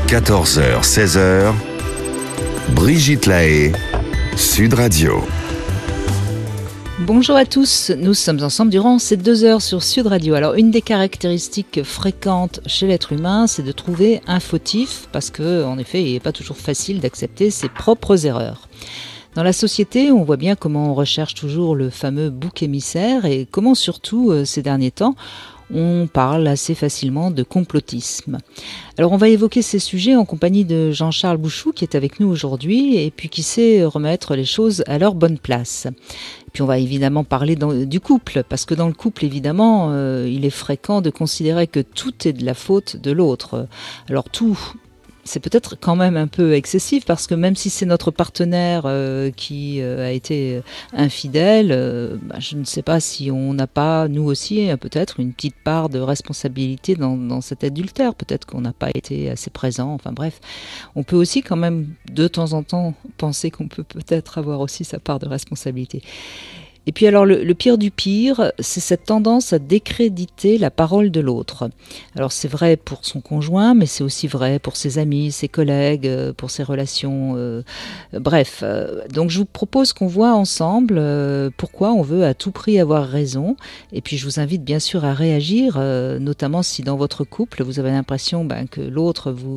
14h, 16h, Brigitte Lahaie, Sud Radio. Bonjour à tous, nous sommes ensemble durant ces 2 heures sur Sud Radio. Alors une des caractéristiques fréquentes chez l'être humain, c'est de trouver un fautif parce que, en effet, il n'est pas toujours facile d'accepter ses propres erreurs. Dans la société, on voit bien comment on recherche toujours le fameux bouc émissaire et comment surtout ces derniers temps, on parle assez facilement de complotisme. Alors on va évoquer ces sujets en compagnie de Jean-Charles Bouchou qui est avec nous aujourd'hui et puis qui sait remettre les choses à leur bonne place. Et puis on va évidemment parler du couple, parce que dans le couple évidemment, il est fréquent de considérer que tout est de la faute de l'autre. Alors tout, c'est peut-être quand même un peu excessif parce que même si c'est notre partenaire qui a été infidèle, je ne sais pas si on n'a pas, nous aussi, peut-être une petite part de responsabilité dans cet adultère. Peut-être qu'on n'a pas été assez présent. Enfin bref, on peut aussi quand même de temps en temps penser qu'on peut peut-être avoir aussi sa part de responsabilité. Et puis alors le pire du pire, c'est cette tendance à décréditer la parole de l'autre. Alors c'est vrai pour son conjoint, mais c'est aussi vrai pour ses amis, ses collègues, pour ses relations. Bref, donc je vous propose qu'on voit ensemble pourquoi on veut à tout prix avoir raison. Et puis je vous invite bien sûr à réagir, notamment si dans votre couple vous avez l'impression que l'autre vous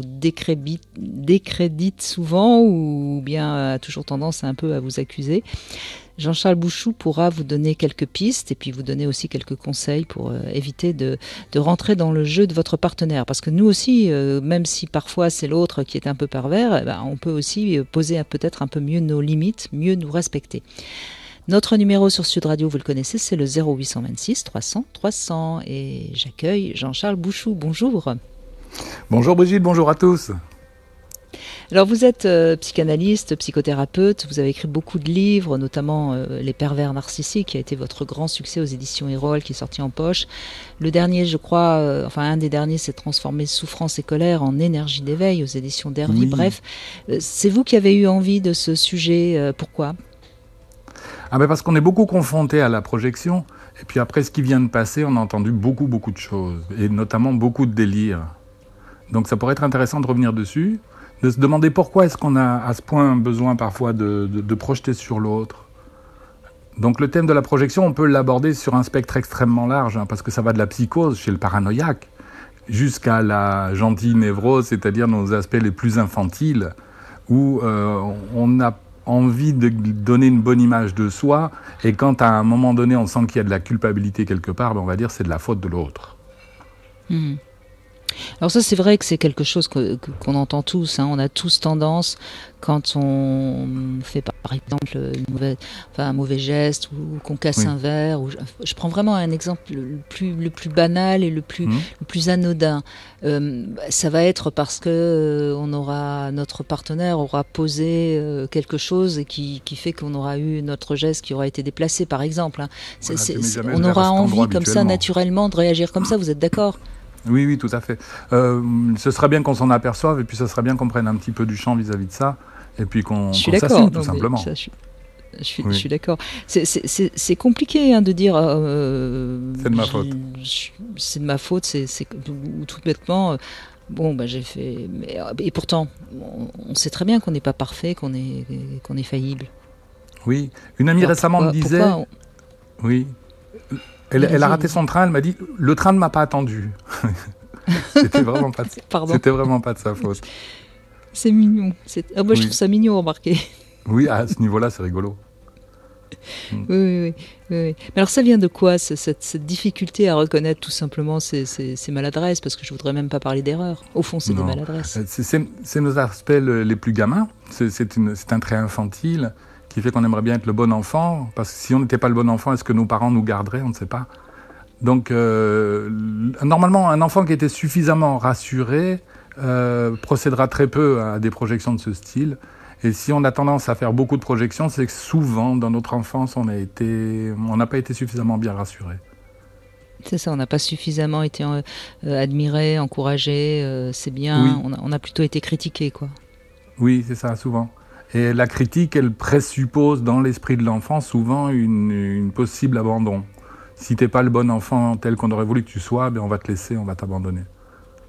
décrédite souvent ou bien a toujours tendance un peu à vous accuser. Jean-Charles Bouchou pourra vous donner quelques pistes et puis vous donner aussi quelques conseils pour éviter de rentrer dans le jeu de votre partenaire. Parce que nous aussi, même si parfois c'est l'autre qui est un peu pervers, on peut aussi poser peut-être un peu mieux nos limites, mieux nous respecter. Notre numéro sur Sud Radio, vous le connaissez, c'est le 0826 300 300 et j'accueille Jean-Charles Bouchou. Bonjour. Bonjour Brigitte, bonjour à tous. Alors vous êtes psychanalyste, psychothérapeute, vous avez écrit beaucoup de livres, notamment Les pervers narcissiques, qui a été votre grand succès aux éditions Erol, qui est sorti en poche. Le dernier, je crois, un des derniers s'est transformé Souffrance et colère en Énergie d'éveil aux éditions d'Hervy. Oui. Bref, c'est vous qui avez eu envie de ce sujet, pourquoi ? Parce qu'on est beaucoup confronté à la projection, et puis après ce qui vient de passer, on a entendu beaucoup de choses, et notamment beaucoup de délires. Donc ça pourrait être intéressant de revenir dessus, de se demander pourquoi est-ce qu'on a à ce point besoin parfois de projeter sur l'autre. Donc le thème de la projection, on peut l'aborder sur un spectre extrêmement large, parce que ça va de la psychose chez le paranoïaque jusqu'à la gentille névrose, c'est-à-dire nos aspects les plus infantiles, où on a envie de donner une bonne image de soi, et quand à un moment donné on sent qu'il y a de la culpabilité quelque part, on va dire c'est de la faute de l'autre. Alors ça, c'est vrai que c'est quelque chose qu'on entend tous. On a tous tendance, quand on fait par exemple un mauvais geste ou qu'on casse un verre. Je prends vraiment un exemple le plus banal et le plus anodin. Ça va être parce que notre partenaire aura posé quelque chose et qui fait qu'on aura eu notre geste qui aura été déplacé, par exemple. On aura envie comme ça naturellement de réagir comme ça. Vous êtes d'accord ? Oui, tout à fait. Ce serait bien qu'on s'en aperçoive et puis ce serait bien qu'on prenne un petit peu du champ vis-à-vis de ça et puis qu'on s'assume tout simplement. Je suis d'accord. C'est compliqué de dire c'est de ma faute. C'est de ma faute, c'est tout bêtement. J'ai fait. Et pourtant, on sait très bien qu'on n'est pas parfait, qu'on est faillible. Oui. Une amie récemment me disait. Oui. Elle a raté son train, elle m'a dit « Le train ne m'a pas attendu ». C'était vraiment pas de sa faute. C'est mignon. Je trouve ça mignon, remarquez. Oui, à ce niveau-là, c'est rigolo. Oui. Mais alors ça vient de quoi, cette difficulté à reconnaître tout simplement ces maladresses ? Parce que je ne voudrais même pas parler d'erreur. Au fond, c'est des maladresses. C'est nos aspects les plus gamins. C'est un trait infantile qui fait qu'on aimerait bien être le bon enfant, parce que si on n'était pas le bon enfant, est-ce que nos parents nous garderaient ? On ne sait pas. Donc, normalement, un enfant qui était suffisamment rassuré procédera très peu à des projections de ce style. Et si on a tendance à faire beaucoup de projections, c'est que souvent, dans notre enfance, on n'a pas été suffisamment bien rassuré. C'est ça, on n'a pas suffisamment été admiré, encouragé, c'est bien, oui. On a plutôt été critiqué, quoi. Oui, c'est ça, souvent. Et la critique, elle présuppose dans l'esprit de l'enfant souvent une possible abandon. Si t'es pas le bon enfant tel qu'on aurait voulu que tu sois, on va te laisser, on va t'abandonner.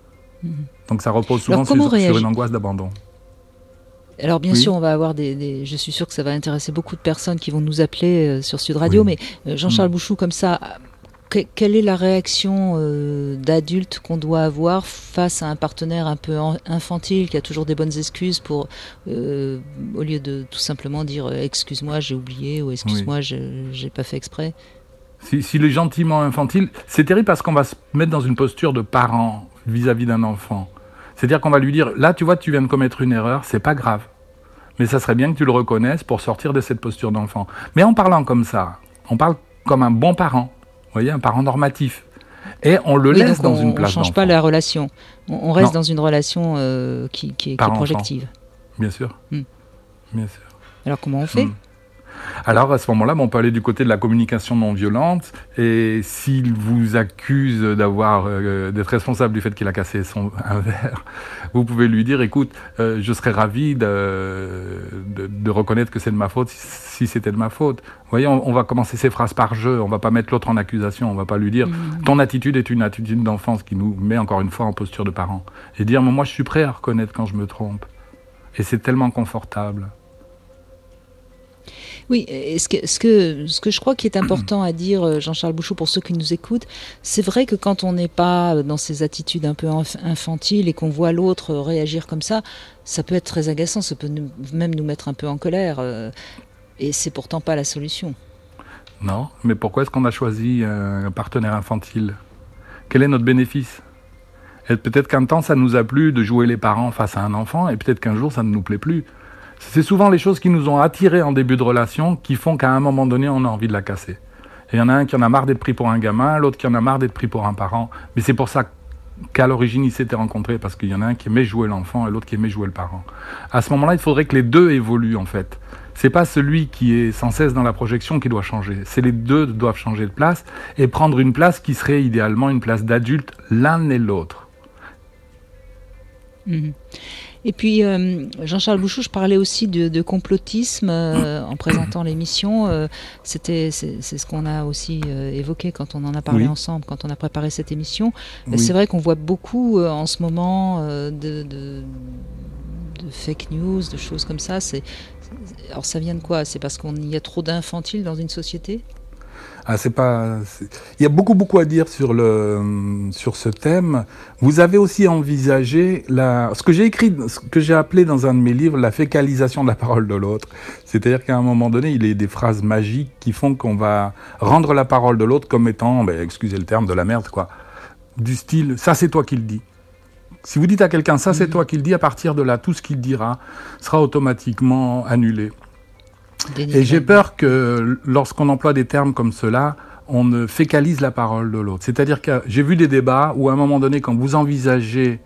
Donc ça repose souvent sur une angoisse d'abandon. Alors bien sûr, on va avoir je suis sûr que ça va intéresser beaucoup de personnes qui vont nous appeler sur Sud Radio, mais Jean-Charles Bouchou, comme ça, quelle est la réaction d'adulte qu'on doit avoir face à un partenaire un peu infantile qui a toujours des bonnes excuses pour, au lieu de tout simplement dire excuse-moi j'ai oublié ou excuse-moi j'ai pas fait exprès. S'il est gentiment infantile, c'est terrible parce qu'on va se mettre dans une posture de parent vis-à-vis d'un enfant. C'est-à-dire qu'on va lui dire, là tu vois, tu viens de commettre une erreur, c'est pas grave. Mais ça serait bien que tu le reconnaisses pour sortir de cette posture d'enfant. Mais en parlant comme ça, on parle comme un bon parent, vous voyez, un parent normatif. Et on le laisse dans une place d'enfant. On ne change pas la relation. On reste dans une relation qui est projective. Bien sûr. Bien sûr. Alors comment on fait ? Alors à ce moment-là, on peut aller du côté de la communication non violente, et s'il vous accuse d'être responsable du fait qu'il a cassé un verre, vous pouvez lui dire, écoute, je serais ravi de reconnaître que c'est de ma faute si c'était de ma faute. Vous voyez, on va commencer ces phrases par jeu, on va pas mettre l'autre en accusation, on va pas lui dire ton attitude est une attitude d'enfance qui nous met encore une fois en posture de parent, et dire moi je suis prêt à reconnaître quand je me trompe, et c'est tellement confortable. Oui, et ce que je crois qui est important à dire, Jean-Charles Bouchou, pour ceux qui nous écoutent, c'est vrai que quand on n'est pas dans ces attitudes un peu infantiles et qu'on voit l'autre réagir comme ça peut être très agaçant, ça peut même nous mettre un peu en colère, et c'est pourtant pas la solution. Non, mais pourquoi est-ce qu'on a choisi un partenaire infantile ? Quel est notre bénéfice ? Et peut-être qu'un temps ça nous a plu de jouer les parents face à un enfant, et peut-être qu'un jour ça ne nous plaît plus. C'est souvent les choses qui nous ont attirés en début de relation qui font qu'à un moment donné, on a envie de la casser. Et il y en a un qui en a marre d'être pris pour un gamin, l'autre qui en a marre d'être pris pour un parent. Mais c'est pour ça qu'à l'origine, ils s'étaient rencontrés, parce qu'il y en a un qui aimait jouer l'enfant et l'autre qui aimait jouer le parent. À ce moment-là, il faudrait que les deux évoluent, en fait. C'est pas celui qui est sans cesse dans la projection qui doit changer. C'est les deux doivent changer de place et prendre une place qui serait idéalement une place d'adulte, l'un et l'autre. Et puis, Jean-Charles Bouchou, je parlais aussi de complotisme en présentant l'émission. C'est ce qu'on a aussi évoqué quand on en a parlé ensemble, quand on a préparé cette émission. C'est vrai qu'on voit beaucoup en ce moment de fake news, de choses comme ça. Alors ça vient de quoi ? C'est parce qu'il y a trop d'infantiles dans une société ? Il y a beaucoup à dire sur ce thème. Vous avez aussi envisagé ce que j'ai appelé dans un de mes livres la fécalisation de la parole de l'autre. C'est-à-dire qu'à un moment donné, il y a des phrases magiques qui font qu'on va rendre la parole de l'autre comme étant, excusez le terme, de la merde, quoi. Du style, ça c'est toi qui le dis. Si vous dites à quelqu'un, ça c'est toi qui le dis, à partir de là, tout ce qu'il dira sera automatiquement annulé. Et j'ai peur que lorsqu'on emploie des termes comme cela, on ne fécalise la parole de l'autre. C'est-à-dire que j'ai vu des débats où à un moment donné, quand vous envisagez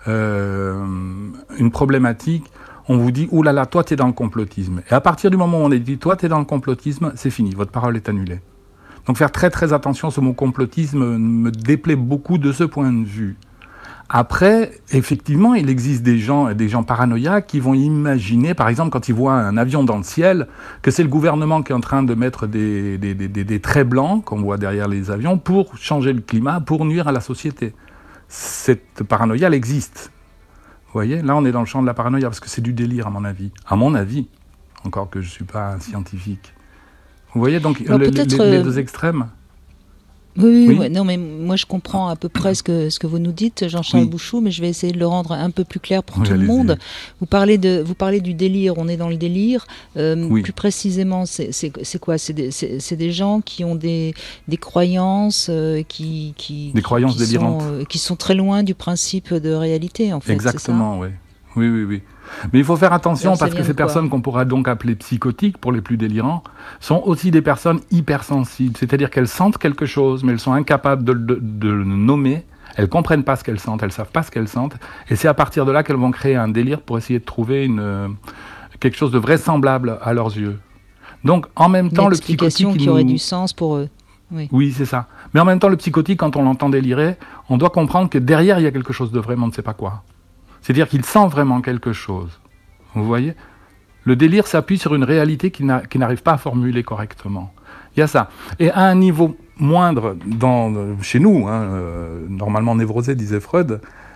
une problématique, on vous dit « Ouh là là, toi t'es dans le complotisme ». Et à partir du moment où on est dit « Toi t'es dans le complotisme », c'est fini, votre parole est annulée. Donc faire très très attention, ce mot complotisme me déplaît beaucoup de ce point de vue. Après, effectivement, il existe des gens paranoïaques qui vont imaginer, par exemple, quand ils voient un avion dans le ciel, que c'est le gouvernement qui est en train de mettre des traits blancs, qu'on voit derrière les avions, pour changer le climat, pour nuire à la société. Cette paranoïa, elle existe. Vous voyez, là, on est dans le champ de la paranoïa, parce que c'est du délire, à mon avis. À mon avis, encore que je ne suis pas un scientifique. Vous voyez, donc, les deux extrêmes. Oui. Non, mais moi je comprends à peu près ce que vous nous dites, Jean-Charles Bouchou, mais je vais essayer de le rendre un peu plus clair pour tout le monde. Vous parlez du délire, on est dans le délire. Plus précisément, c'est quoi ? C'est des gens qui ont des croyances des croyances délirantes, qui sont très loin du principe de réalité, en fait. Exactement, oui. Mais il faut faire attention parce que ces personnes qu'on pourra donc appeler psychotiques pour les plus délirants sont aussi des personnes hypersensibles. C'est-à-dire qu'elles sentent quelque chose, mais elles sont incapables de le nommer. Elles comprennent pas ce qu'elles sentent, elles savent pas ce qu'elles sentent. Et c'est à partir de là qu'elles vont créer un délire pour essayer de trouver quelque chose de vraisemblable à leurs yeux. Donc, en même temps, le psychotique qui aurait du sens pour eux. Oui, c'est ça. Mais en même temps, le psychotique, quand on l'entend délirer, on doit comprendre que derrière, il y a quelque chose de vrai, mais on ne sait pas quoi. C'est-à-dire qu'il sent vraiment quelque chose. Vous voyez ? Le délire s'appuie sur une réalité qu'il n'arrive pas à formuler correctement. Il y a ça. Et à un niveau moindre, chez nous, normalement névrosé, disait Freud,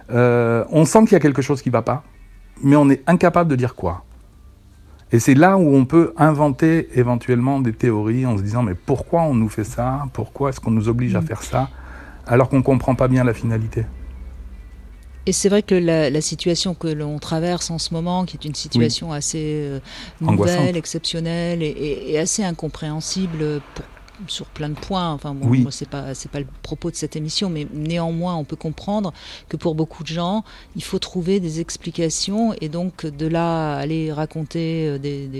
On sent qu'il y a quelque chose qui ne va pas, mais on est incapable de dire quoi. Et c'est là où on peut inventer éventuellement des théories en se disant mais pourquoi on nous fait ça ? Pourquoi est-ce qu'on nous oblige à faire ça alors qu'on ne comprend pas bien la finalité ? Et c'est vrai que la situation que l'on traverse en ce moment, qui est une situation assez nouvelle, angoissante, exceptionnelle et assez incompréhensible sur plein de points. Enfin, bon, moi, c'est pas le propos de cette émission, mais néanmoins, on peut comprendre que pour beaucoup de gens, il faut trouver des explications et donc de là aller raconter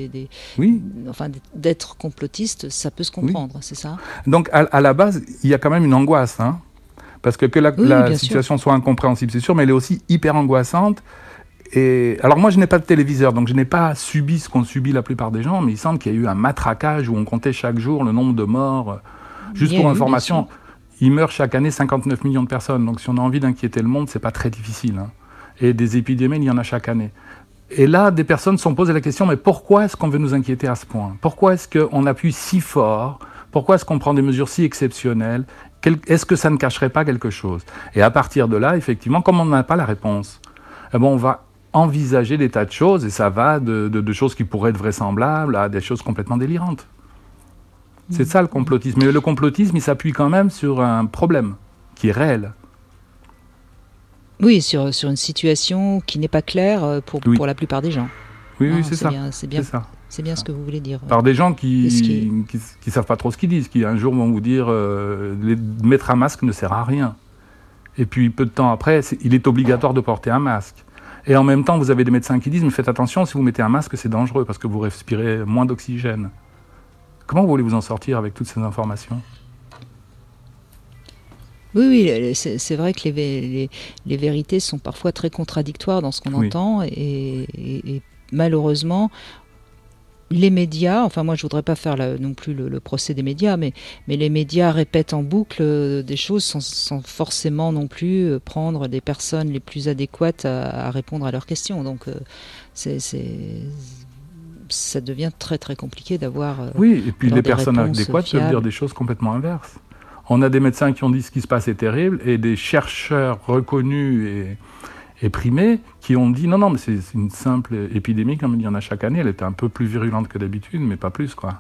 d'être complotiste, ça peut se comprendre, c'est ça ? Donc, à la base, il y a quand même une angoisse, hein, parce que la situation soit incompréhensible, c'est sûr, mais elle est aussi hyper angoissante. Et alors moi, je n'ai pas de téléviseur, donc je n'ai pas subi ce qu'ont subi la plupart des gens, mais il semble qu'il y a eu un matraquage où on comptait chaque jour le nombre de morts. Juste pour information, il meurt chaque année 59 millions de personnes, donc si on a envie d'inquiéter le monde, c'est pas très difficile. Hein. Et des épidémies, il y en a chaque année. Et là, des personnes se sont posées la question, mais pourquoi est-ce qu'on veut nous inquiéter à ce point ? Pourquoi est-ce qu'on appuie si fort ? Pourquoi est-ce qu'on prend des mesures si exceptionnelles ? Est-ce que ça ne cacherait pas quelque chose ? Et à partir de là, effectivement, comme on n'a pas la réponse, on va envisager des tas de choses, et ça va de choses qui pourraient être vraisemblables à des choses complètement délirantes. C'est ça le complotisme. Mais le complotisme, il s'appuie quand même sur un problème qui est réel. Oui, sur une situation qui n'est pas claire pour la plupart des gens. Oui, c'est ça. C'est bien ce que vous voulez dire. Par des gens qui savent pas trop ce qu'ils disent, qui un jour vont vous dire mettre un masque ne sert à rien. Et puis peu de temps après, il est obligatoire de porter un masque. Et en même temps, vous avez des médecins qui disent mais faites attention, si vous mettez un masque, c'est dangereux parce que vous respirez moins d'oxygène. Comment voulez-vous en sortir avec toutes ces informations ? Oui, c'est vrai que les vérités sont parfois très contradictoires dans ce qu'on entend et malheureusement, les médias, enfin moi je voudrais pas faire non plus le procès des médias, mais les médias répètent en boucle des choses sans forcément non plus prendre les personnes les plus adéquates à répondre à leurs questions. Donc ça devient très très compliqué d'avoir et puis les personnes adéquates peuvent dire des choses complètement inverses. On a des médecins qui ont dit ce qui se passe est terrible et des chercheurs reconnus et primés qui ont dit non, mais c'est une simple épidémie comme il y en a chaque année. Elle était un peu plus virulente que d'habitude, mais pas plus, quoi.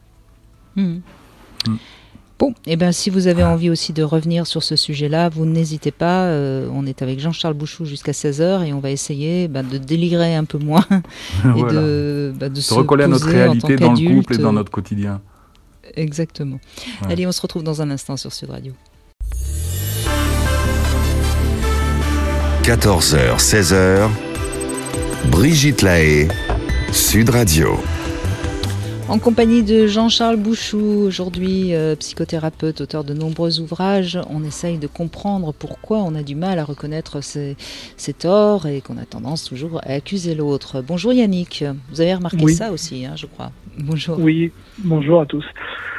Bon, si vous avez envie aussi de revenir sur ce sujet-là, vous n'hésitez pas. On est avec Jean-Charles Bouchou jusqu'à 16h et on va essayer de délirer un peu moins et de se recoller à notre réalité dans le couple et dans notre quotidien. Exactement. Ouais. Allez, on se retrouve dans un instant sur Sud Radio. 14h, 16h, Brigitte Lahaie, Sud Radio. En compagnie de Jean-Charles Bouchou, aujourd'hui psychothérapeute, auteur de nombreux ouvrages, on essaye de comprendre pourquoi on a du mal à reconnaître ses torts et qu'on a tendance toujours à accuser l'autre. Bonjour Yannick, vous avez remarqué ça aussi, je crois. Bonjour. Oui, bonjour à tous.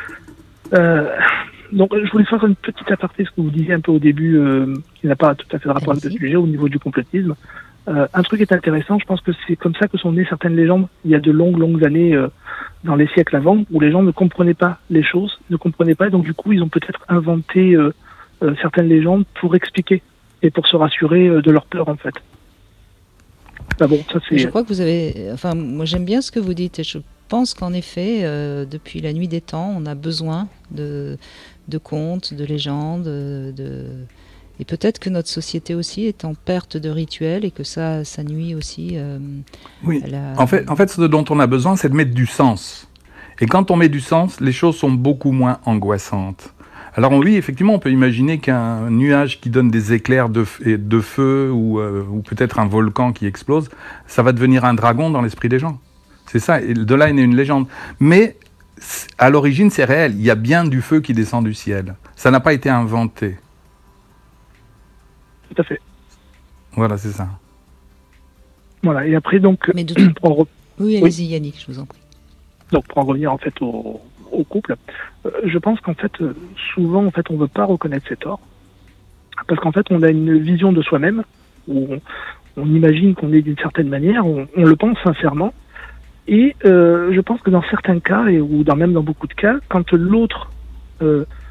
Donc je voulais faire une petite aparté, ce que vous disiez un peu au début, qui n'a pas tout à fait de rapport avec le sujet, au niveau du complotisme. Un truc est intéressant, je pense que c'est comme ça que sont nées certaines légendes, il y a de longues années, dans les siècles avant, où les gens ne comprenaient pas les choses, et donc du coup ils ont peut-être inventé certaines légendes pour expliquer, et pour se rassurer de leur peur en fait. Bon, ça c'est... Je crois que vous avez... Enfin, moi j'aime bien ce que vous dites, et je pense qu'en effet, depuis la nuit des temps, on a besoin de contes, de légendes, et peut-être que notre société aussi est en perte de rituels et que ça nuit aussi à la... En fait, ce dont on a besoin, c'est de mettre du sens. Et quand on met du sens, les choses sont beaucoup moins angoissantes. Alors oui, effectivement, on peut imaginer qu'un nuage qui donne des éclairs de feu ou peut-être un volcan qui explose, ça va devenir un dragon dans l'esprit des gens. C'est ça, et de là est née une légende. Mais à l'origine, c'est réel. Il y a bien du feu qui descend du ciel. Ça n'a pas été inventé. Tout à fait. Voilà, c'est ça. Voilà, et après donc... Mais oui, allez-y Yannick, je vous en prie. Donc pour en revenir en fait au couple, je pense qu'en fait, souvent en fait, on ne veut pas reconnaître ses torts, parce qu'en fait, on a une vision de soi-même, où on imagine qu'on est d'une certaine manière, on le pense sincèrement, et je pense que dans certains cas, ou même dans beaucoup de cas, quand l'autre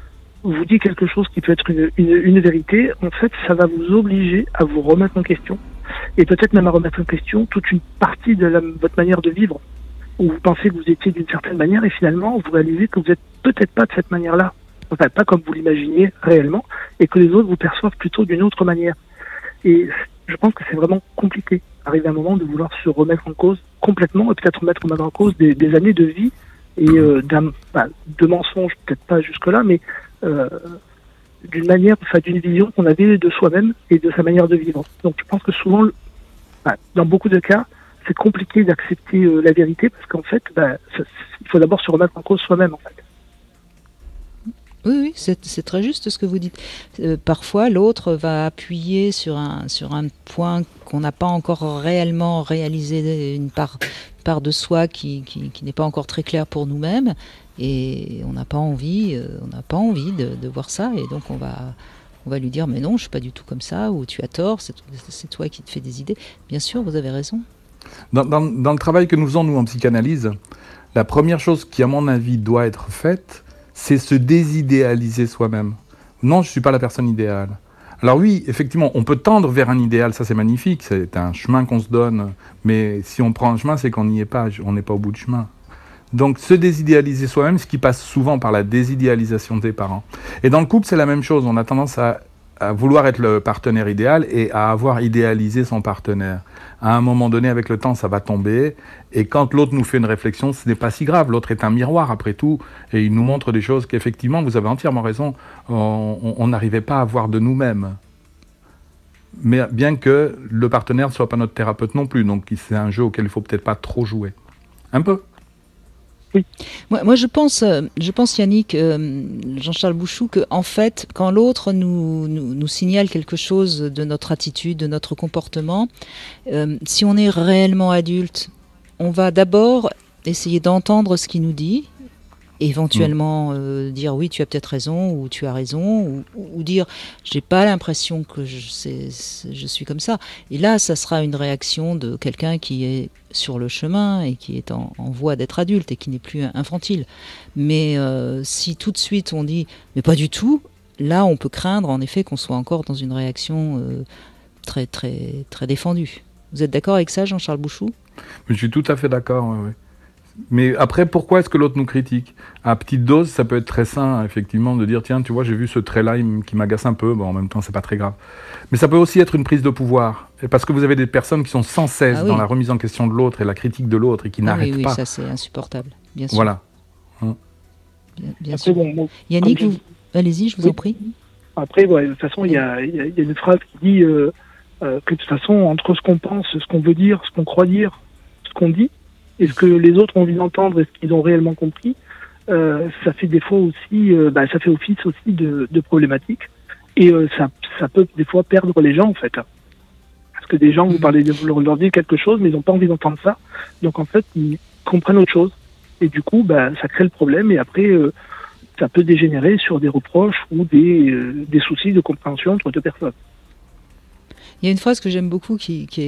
vous dit quelque chose qui peut être une vérité, en fait, ça va vous obliger à vous remettre en question. Et peut-être même à remettre en question toute une partie de votre manière de vivre, où vous pensez que vous étiez d'une certaine manière, et finalement, vous réalisez que vous n'êtes peut-être pas de cette manière-là. Enfin, pas comme vous l'imaginiez réellement, et que les autres vous perçoivent plutôt d'une autre manière. Et je pense que c'est vraiment compliqué, arriver à un moment de vouloir se remettre en cause complètement, et peut-être remettre en cause des années de vie, et de mensonges, peut-être pas jusque-là, mais d'une manière, d'une vision qu'on avait de soi-même et de sa manière de vivre. Donc je pense que souvent, dans beaucoup de cas, c'est compliqué d'accepter la vérité, parce qu'en fait, il faut d'abord se remettre en cause soi-même, en fait. Oui, c'est très juste ce que vous dites. Parfois, l'autre va appuyer sur un point qu'on n'a pas encore réellement réalisé, une part de soi qui n'est pas encore très claire pour nous-mêmes, et on n'a pas envie de voir ça, et donc on va lui dire mais non, je suis pas du tout comme ça, ou tu as tort, c'est toi qui te fais des idées. Bien sûr, vous avez raison. Dans le travail que nous faisons, nous, en psychanalyse, la première chose qui, à mon avis, doit être faite, c'est se désidéaliser soi-même. Non, je ne suis pas la personne idéale. Alors oui, effectivement, on peut tendre vers un idéal, ça c'est magnifique, c'est un chemin qu'on se donne, mais si on prend un chemin, c'est qu'on n'y est pas, on n'est pas au bout du chemin. Donc se désidéaliser soi-même, ce qui passe souvent par la désidéalisation des parents. Et dans le couple, c'est la même chose, on a tendance à vouloir être le partenaire idéal et à avoir idéalisé son partenaire. À un moment donné, avec le temps, ça va tomber. Et quand l'autre nous fait une réflexion, ce n'est pas si grave. L'autre est un miroir, après tout. Et il nous montre des choses qu'effectivement, vous avez entièrement raison, on n'arrivait pas à voir de nous-mêmes. Mais bien que le partenaire ne soit pas notre thérapeute non plus. Donc c'est un jeu auquel il ne faut peut-être pas trop jouer. Un peu. Oui. Moi, je pense, Yannick, Jean-Charles Bouchou, que en fait, quand l'autre nous signale quelque chose de notre attitude, de notre comportement, si on est réellement adulte, on va d'abord essayer d'entendre ce qu'il nous dit, éventuellement dire oui, tu as peut-être raison, ou tu as raison, ou dire j'ai pas l'impression que je suis comme ça. Et là, ça sera une réaction de quelqu'un qui est sur le chemin et qui est en voie d'être adulte et qui n'est plus infantile. Mais si tout de suite on dit mais pas du tout, là on peut craindre en effet qu'on soit encore dans une réaction très très très défendue. Vous êtes d'accord avec ça, Jean-Charles Bouchou ? Je suis tout à fait d'accord, oui. Mais après, pourquoi est-ce que l'autre nous critique ? À petite dose, ça peut être très sain, effectivement, de dire tiens, tu vois, j'ai vu ce trait-là qui m'agace un peu. Bon, en même temps, c'est pas très grave. Mais ça peut aussi être une prise de pouvoir, et parce que vous avez des personnes qui sont sans cesse dans la remise en question de l'autre et la critique de l'autre et qui n'arrêtent pas. Oui, ça c'est insupportable, bien sûr. Voilà. Bien sûr. Bon, Yannick, allez-y, je vous en prie. Après, de toute façon, il y a une phrase qui dit que de toute façon, entre ce qu'on pense, ce qu'on veut dire, ce qu'on croit dire, ce qu'on dit, et ce que les autres ont envie d'entendre et ce qu'ils ont réellement compris, ça fait des fois aussi, ça fait office aussi de problématique. Et ça peut des fois perdre les gens, en fait. Parce que des gens, vous parlez, vous leur dites quelque chose, mais ils n'ont pas envie d'entendre ça. Donc, en fait, ils comprennent autre chose. Et du coup, ça crée le problème. Et après, ça peut dégénérer sur des reproches ou des soucis de compréhension entre deux personnes. Il y a une phrase que j'aime beaucoup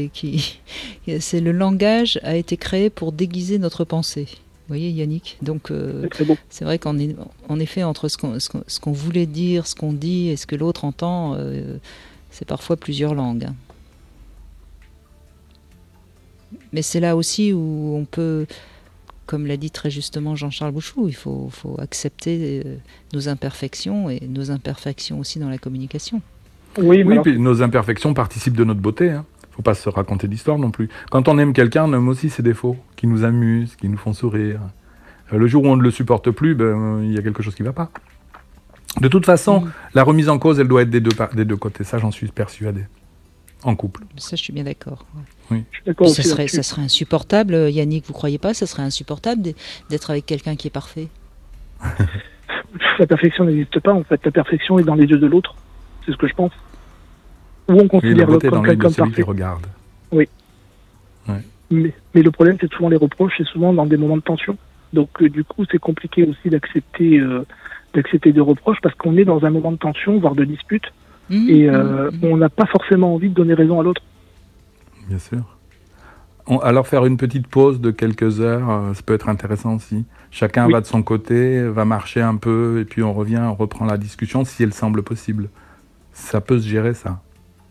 c'est le langage a été créé pour déguiser notre pensée. Vous voyez, Yannick ? Donc, c'est vrai qu'en effet, entre ce qu'on voulait dire, ce qu'on dit et ce que l'autre entend, c'est parfois plusieurs langues. Mais c'est là aussi où on peut, comme l'a dit très justement Jean-Charles Bouchou, il faut accepter nos imperfections et nos imperfections aussi dans la communication. Oui, puis nos imperfections participent de notre beauté. Hein. Faut pas se raconter d'histoire non plus. Quand on aime quelqu'un, on aime aussi ses défauts, qui nous amusent, qui nous font sourire. Le jour où on ne le supporte plus, il y a quelque chose qui ne va pas. De toute façon, la remise en cause, elle doit être des deux côtés. Ça, j'en suis persuadé. En couple. Ça, je suis bien d'accord. Oui. Ça serait insupportable, Yannick, vous croyez pas ? Ça serait insupportable d'être avec quelqu'un qui est parfait. La perfection n'existe pas, en fait. La perfection est dans les yeux de l'autre. C'est ce que je pense. Ou on considère l'autre comme quelqu'un de parfait. Regarde. Oui. Ouais. Mais le problème, c'est souvent les reproches, c'est souvent dans des moments de tension. Donc, du coup, c'est compliqué aussi d'accepter des reproches parce qu'on est dans un moment de tension, voire de dispute, et on n'a pas forcément envie de donner raison à l'autre. Bien sûr. Alors faire une petite pause de quelques heures, ça peut être intéressant aussi. Chacun va de son côté, va marcher un peu, et puis on revient, on reprend la discussion si elle semble possible. Ça peut se gérer, ça.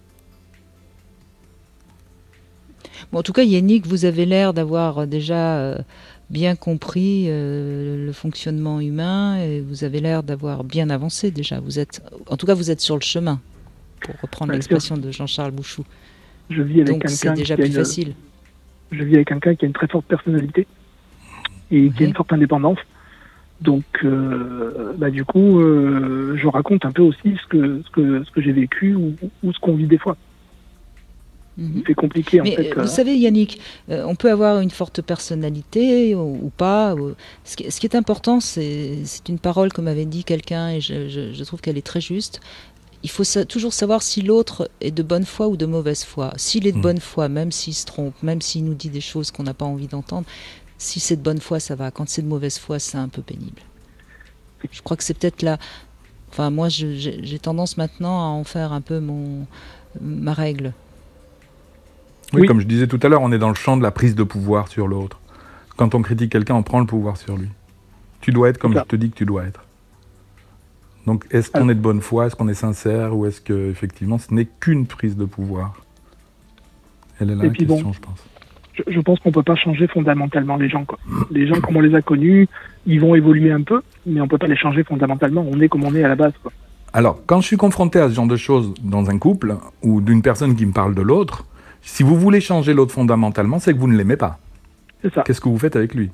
Bon, en tout cas, Yannick, vous avez l'air d'avoir déjà bien compris le fonctionnement humain et vous avez l'air d'avoir bien avancé déjà. En tout cas, vous êtes sur le chemin, pour reprendre l'expression de Jean-Charles Bouchou. Je vis avec Donc c'est déjà plus facile. Je vis avec quelqu'un qui a une très forte personnalité et qui a une forte indépendance. Donc, du coup, je raconte un peu aussi ce que j'ai vécu ou ce qu'on vit des fois. C'est compliqué, Mais, en fait. Vous savez, Yannick, on peut avoir une forte personnalité ou pas. Ce qui est important, c'est une parole, comme avait dit quelqu'un, et je trouve qu'elle est très juste. Il faut toujours savoir si l'autre est de bonne foi ou de mauvaise foi. S'il est de bonne foi, même s'il se trompe, même s'il nous dit des choses qu'on n'a pas envie d'entendre, si c'est de bonne foi, ça va. Quand c'est de mauvaise foi, c'est un peu pénible. Je crois que c'est peut-être là... Enfin, moi, j'ai tendance maintenant à en faire un peu ma règle. Oui, comme je disais tout à l'heure, on est dans le champ de la prise de pouvoir sur l'autre. Quand on critique quelqu'un, on prend le pouvoir sur lui. Tu dois être comme je te dis que tu dois être. Donc, est-ce qu'on est de bonne foi, est-ce qu'on est sincère, ou est-ce que effectivement, ce n'est qu'une prise de pouvoir? Elle est là la question, je pense. Je pense qu'on ne peut pas changer fondamentalement les gens, quoi. Les gens, comme on les a connus, ils vont évoluer un peu, mais on ne peut pas les changer fondamentalement. On est comme on est à la base, quoi. Alors, quand je suis confronté à ce genre de choses dans un couple, ou d'une personne qui me parle de l'autre, si vous voulez changer l'autre fondamentalement, c'est que vous ne l'aimez pas. C'est ça. Qu'est-ce que vous faites avec lui?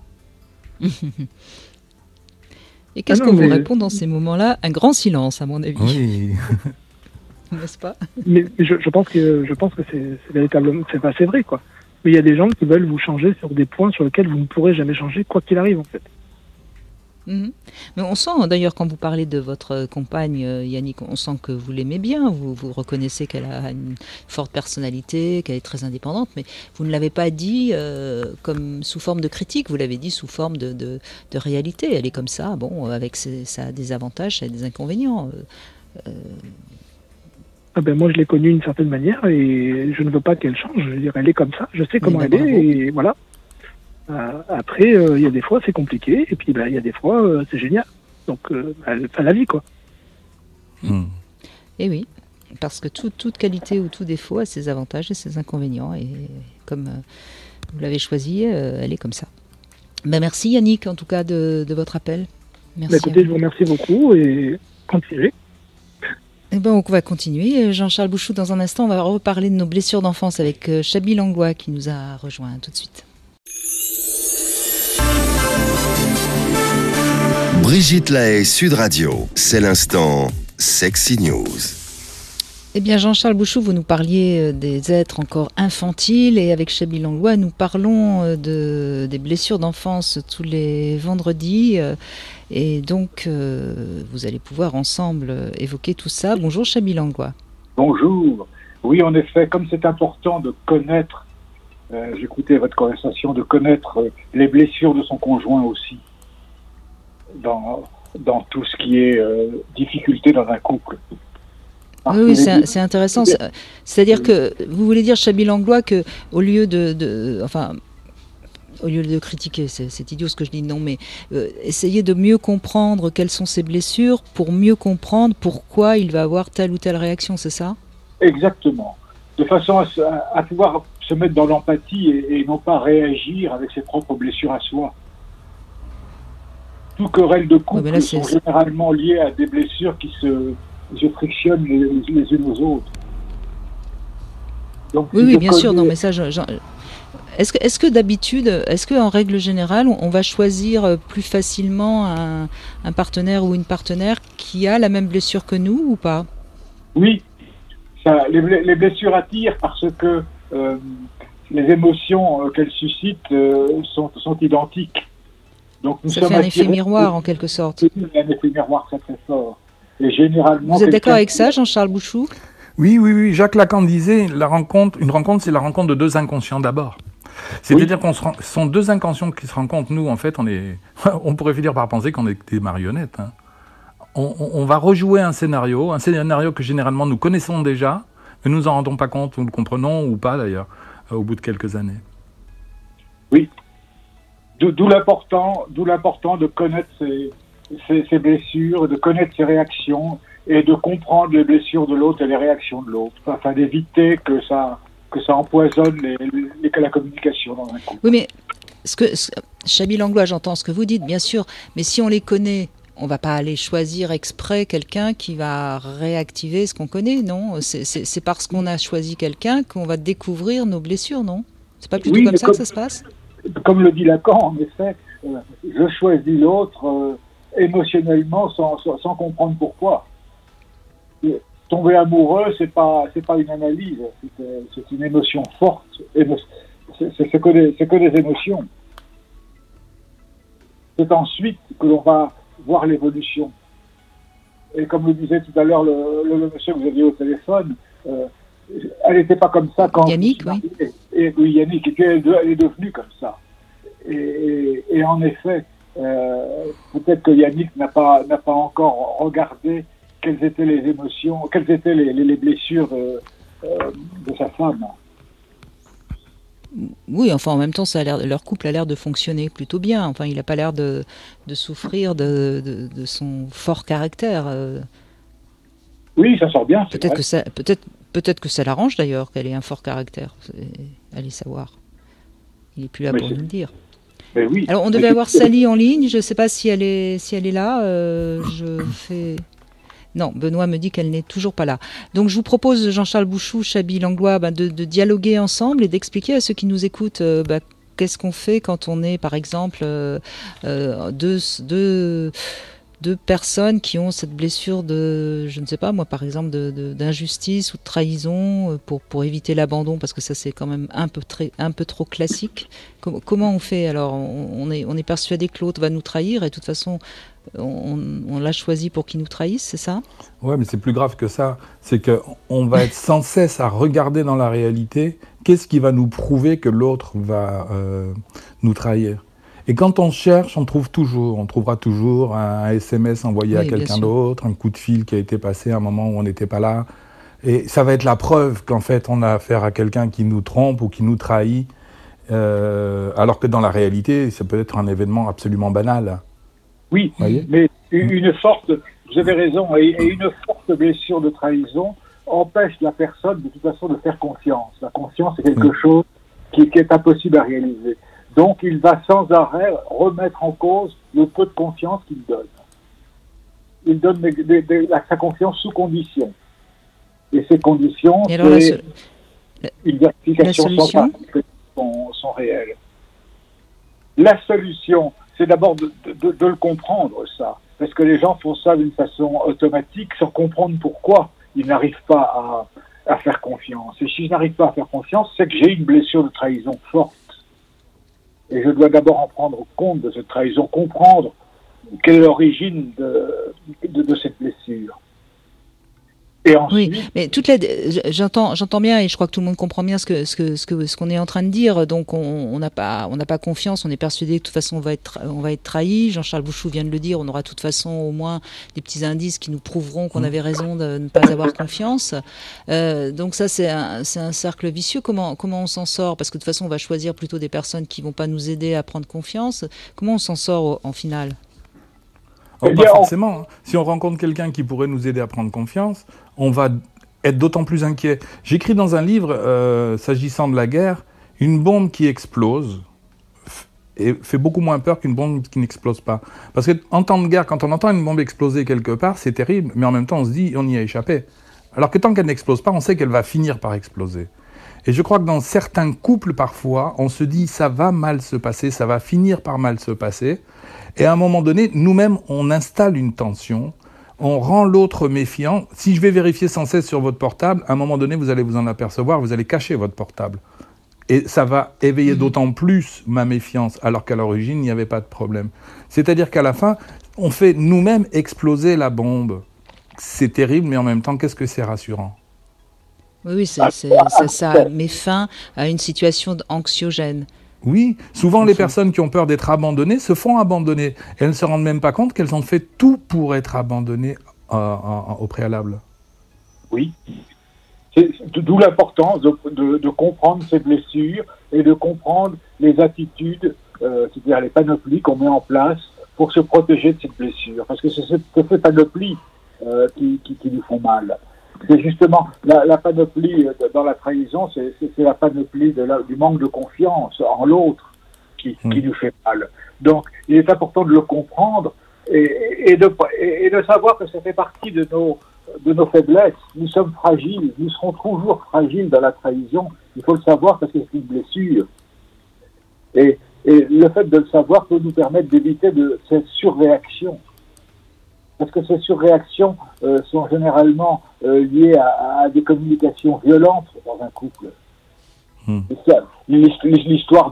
Et qu'est-ce qu'on vous répond dans ces moments-là? Un grand silence, à mon avis. Oui. N'est-ce pas? Mais je pense que c'est véritablement, c'est vrai, quoi. Mais il y a des gens qui veulent vous changer sur des points sur lesquels vous ne pourrez jamais changer, quoi qu'il arrive, en fait. Mais on sent, d'ailleurs, quand vous parlez de votre compagne, Yannick, on sent que vous l'aimez bien, vous reconnaissez qu'elle a une forte personnalité, qu'elle est très indépendante, mais vous ne l'avez pas dit comme sous forme de critique, vous l'avez dit sous forme de réalité. Elle est comme ça, bon, ça a des avantages, ça a des inconvénients. Moi, je l'ai connue d'une certaine manière et je ne veux pas qu'elle change. Je veux dire, elle est comme ça, je sais comment elle est et voilà. Après, il y a des fois, c'est compliqué, et puis il y a des fois, c'est génial. Donc, la vie, quoi. Et oui, parce que toute qualité ou tout défaut a ses avantages et ses inconvénients, et comme vous l'avez choisi, elle est comme ça. Merci Yannick, en tout cas, de votre appel. Merci. Écoutez, je vous remercie beaucoup, et continuez. On va continuer. Jean-Charles Bouchou, dans un instant, on va reparler de nos blessures d'enfance avec Chabi Langlois qui nous a rejoint tout de suite. Brigitte Lahaie, Sud Radio, c'est l'instant Sexy News. Eh bien, Jean-Charles Bouchou, vous nous parliez des êtres encore infantiles et avec Chabi Langlois, nous parlons des blessures d'enfance tous les vendredis et donc vous allez pouvoir ensemble évoquer tout ça. Bonjour Chabi Langlois. Bonjour. Oui, en effet, comme c'est important de connaître, j'écoutais votre conversation, de connaître les blessures de son conjoint aussi. Dans tout ce qui est difficulté dans un couple. Oui, c'est intéressant. C'est-à-dire que vous voulez dire, Chabi Langlois, que au lieu de critiquer, c'est idiot ce que je dis, non, mais essayer de mieux comprendre quelles sont ses blessures pour mieux comprendre pourquoi il va avoir telle ou telle réaction, c'est ça? Exactement. De façon à pouvoir se mettre dans l'empathie et non pas réagir avec ses propres blessures à soi. Toutes querelles de couple sont généralement liées à des blessures qui se frictionnent les unes aux autres. Donc, oui, bien sûr. Non, mais ça, est-ce que d'habitude, est-ce qu'en règle générale, on va choisir plus facilement un partenaire ou une partenaire qui a la même blessure que nous ou pas? Oui. Les blessures attirent parce que les émotions qu'elles suscitent sont identiques. Donc ça fait un effet miroir en quelque sorte. C'est un effet miroir très très fort. Et généralement. Vous êtes d'accord avec ça, Jean-Charles Bouchou? Oui. Jacques Lacan disait une rencontre, c'est la rencontre de deux inconscients d'abord. C'est-à-dire qu'on sont deux inconscients qui se rencontrent. Nous, en fait, on pourrait finir par penser qu'on est des marionnettes. Hein. On va rejouer un scénario que généralement nous connaissons déjà, mais nous en rendons pas compte, nous le comprenons ou pas d'ailleurs. au bout de quelques années. Oui. D'où l'important de connaître ses blessures, de connaître ses réactions et de comprendre les blessures de l'autre et les réactions de l'autre, afin d'éviter que ça empoisonne la communication dans un couple. Oui, mais Chabille Langlois, j'entends ce que vous dites, bien sûr, mais si on les connaît, on va pas aller choisir exprès quelqu'un qui va réactiver ce qu'on connaît, non ? C'est parce qu'on a choisi quelqu'un qu'on va découvrir nos blessures, non ? C'est pas plutôt comme ça que ça se passe ? Comme le dit Lacan, en effet, je choisis l'autre émotionnellement sans comprendre pourquoi. Tomber amoureux, c'est pas une analyse, c'est une émotion forte. C'est que des émotions. C'est ensuite que l'on va voir l'évolution. Et comme le disait tout à l'heure le monsieur que vous aviez au téléphone, elle n'était pas comme ça quand Yannick, oui. Et oui, Yannick, et puis elle est devenue comme ça. Et en effet, peut-être que Yannick n'a pas encore regardé quelles étaient les émotions, quelles étaient les blessures de sa femme. Oui, enfin en même temps, leur couple a l'air de fonctionner plutôt bien. Enfin, il n'a pas l'air de souffrir de son fort caractère. Oui, ça sort bien. Peut-être que ça l'arrange d'ailleurs qu'elle ait un fort caractère. Allez savoir. Il n'est plus là pour nous le dire. Mais oui. Alors on devait avoir Sally en ligne. Je ne sais pas si elle est là. Non, Benoît me dit qu'elle n'est toujours pas là. Donc je vous propose, Jean-Charles Bouchou, Chabille Langlois, de dialoguer ensemble et d'expliquer à ceux qui nous écoutent qu'est-ce qu'on fait quand on est, par exemple, deux personnes qui ont cette blessure de, je ne sais pas moi, par exemple, d'injustice ou de trahison pour éviter l'abandon, parce que ça c'est quand même un peu trop classique. Comment on fait alors ? On est persuadé que l'autre va nous trahir et de toute façon on l'a choisi pour qu'il nous trahisse, c'est ça ? Ouais, mais c'est plus grave que ça. C'est qu'on va être sans cesse à regarder dans la réalité qu'est-ce qui va nous prouver que l'autre va nous trahir. Et quand on cherche, on trouvera toujours un SMS envoyé à quelqu'un d'autre, un coup de fil qui a été passé à un moment où on n'était pas là. Et ça va être la preuve qu'en fait, on a affaire à quelqu'un qui nous trompe ou qui nous trahit, alors que dans la réalité, ça peut être un événement absolument banal. Oui, mais vous avez raison, et une forte blessure de trahison empêche la personne de toute façon de faire confiance. La confiance, c'est quelque chose qui est impossible à réaliser. Donc, il va sans arrêt remettre en cause le peu de confiance qu'il donne. Il donne sa confiance sous condition. Et ces conditions, c'est une vérification sans sont réelles. La solution, c'est d'abord de le comprendre, ça. Parce que les gens font ça d'une façon automatique, sans comprendre pourquoi ils n'arrivent pas à faire confiance. Et si je n'arrive pas à faire confiance, c'est que j'ai une blessure de trahison forte. Et je dois d'abord en prendre compte de cette trahison, comprendre quelle est l'origine de cette blessure. Et ensuite, oui, mais j'entends bien et je crois que tout le monde comprend bien ce qu'on est en train de dire. Donc on n'a pas confiance, on est persuadé que de toute façon on va être trahi. Jean-Charles Bouchou vient de le dire, on aura de toute façon au moins des petits indices qui nous prouveront qu'on avait raison de ne pas avoir confiance. Donc ça c'est un cercle vicieux. Comment on s'en sort ? Parce que de toute façon on va choisir plutôt des personnes qui vont pas nous aider à prendre confiance. Comment on s'en sort en finale ? Pas forcément. Si on rencontre quelqu'un qui pourrait nous aider à prendre confiance, on va être d'autant plus inquiet. J'écris dans un livre, s'agissant de la guerre, une bombe qui explose fait beaucoup moins peur qu'une bombe qui n'explose pas. Parce qu'en temps de guerre, quand on entend une bombe exploser quelque part, c'est terrible, mais en même temps on se dit on y a échappé. Alors que tant qu'elle n'explose pas, on sait qu'elle va finir par exploser. Et je crois que dans certains couples, parfois, on se dit ça va mal se passer, ça va finir par mal se passer. Et à un moment donné, nous-mêmes, on installe une tension, on rend l'autre méfiant. Si je vais vérifier sans cesse sur votre portable, à un moment donné, vous allez vous en apercevoir, vous allez cacher votre portable. Et ça va éveiller d'autant plus ma méfiance, alors qu'à l'origine, il n'y avait pas de problème. C'est-à-dire qu'à la fin, on fait nous-mêmes exploser la bombe. C'est terrible, mais en même temps, qu'est-ce que c'est rassurant ? Oui, ça met fin à une situation anxiogène. Oui, souvent les personnes qui ont peur d'être abandonnées se font abandonner. Elles ne se rendent même pas compte qu'elles ont fait tout pour être abandonnées au préalable. Oui, D'où l'importance de comprendre ces blessures et de comprendre les attitudes, c'est-à-dire les panoplies qu'on met en place pour se protéger de cette blessure. Parce que c'est ces panoplies qui nous font mal. C'est justement la panoplie dans la trahison, c'est la panoplie du manque de confiance en l'autre qui nous fait mal. Donc, il est important de le comprendre et de savoir que ça fait partie de nos faiblesses. Nous sommes fragiles, nous serons toujours fragiles dans la trahison. Il faut le savoir parce que c'est une blessure. Et le fait de le savoir peut nous permettre d'éviter cette surréaction. Parce que ces surréactions sont généralement liées à des communications violentes dans un couple. L'histoire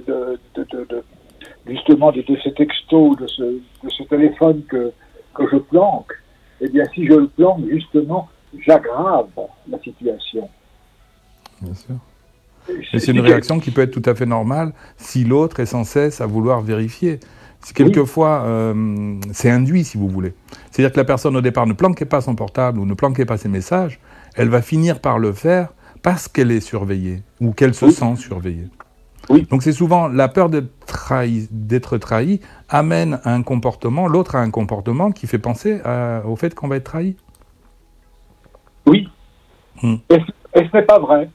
justement de ces textos, de ce téléphone que je planque, eh bien si je le planque, justement, j'aggrave la situation. Bien sûr. Mais c'est une réaction qui peut être tout à fait normale si l'autre est sans cesse à vouloir vérifier. Quelquefois, c'est induit, si vous voulez. C'est-à-dire que la personne, au départ, ne planquait pas son portable ou ne planquait pas ses messages. Elle va finir par le faire parce qu'elle est surveillée ou qu'elle se sent surveillée. Oui. Donc c'est souvent la peur d'être trahi amène à un comportement, l'autre a un comportement qui fait penser au fait qu'on va être trahi. Oui. Et ce n'est pas vrai.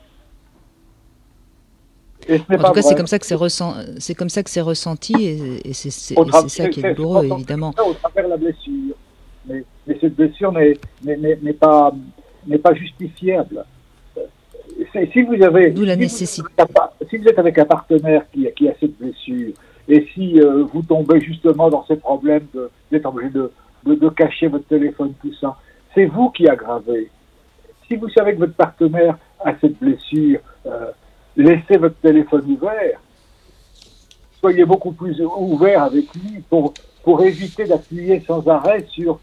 En tout cas, c'est comme ça que c'est ressenti et c'est ça qui est douloureux, évidemment. Au travers de la blessure. Mais cette blessure n'est pas justifiable. Si vous avez, d'où la nécessité. Si vous êtes avec un partenaire qui a cette blessure, et si vous tombez justement dans ces problèmes d'être obligé de cacher votre téléphone, tout ça, c'est vous qui aggravez. Si vous savez que votre partenaire a cette blessure, laissez votre téléphone ouvert. Soyez beaucoup plus ouvert avec lui pour éviter d'appuyer sans arrêt sur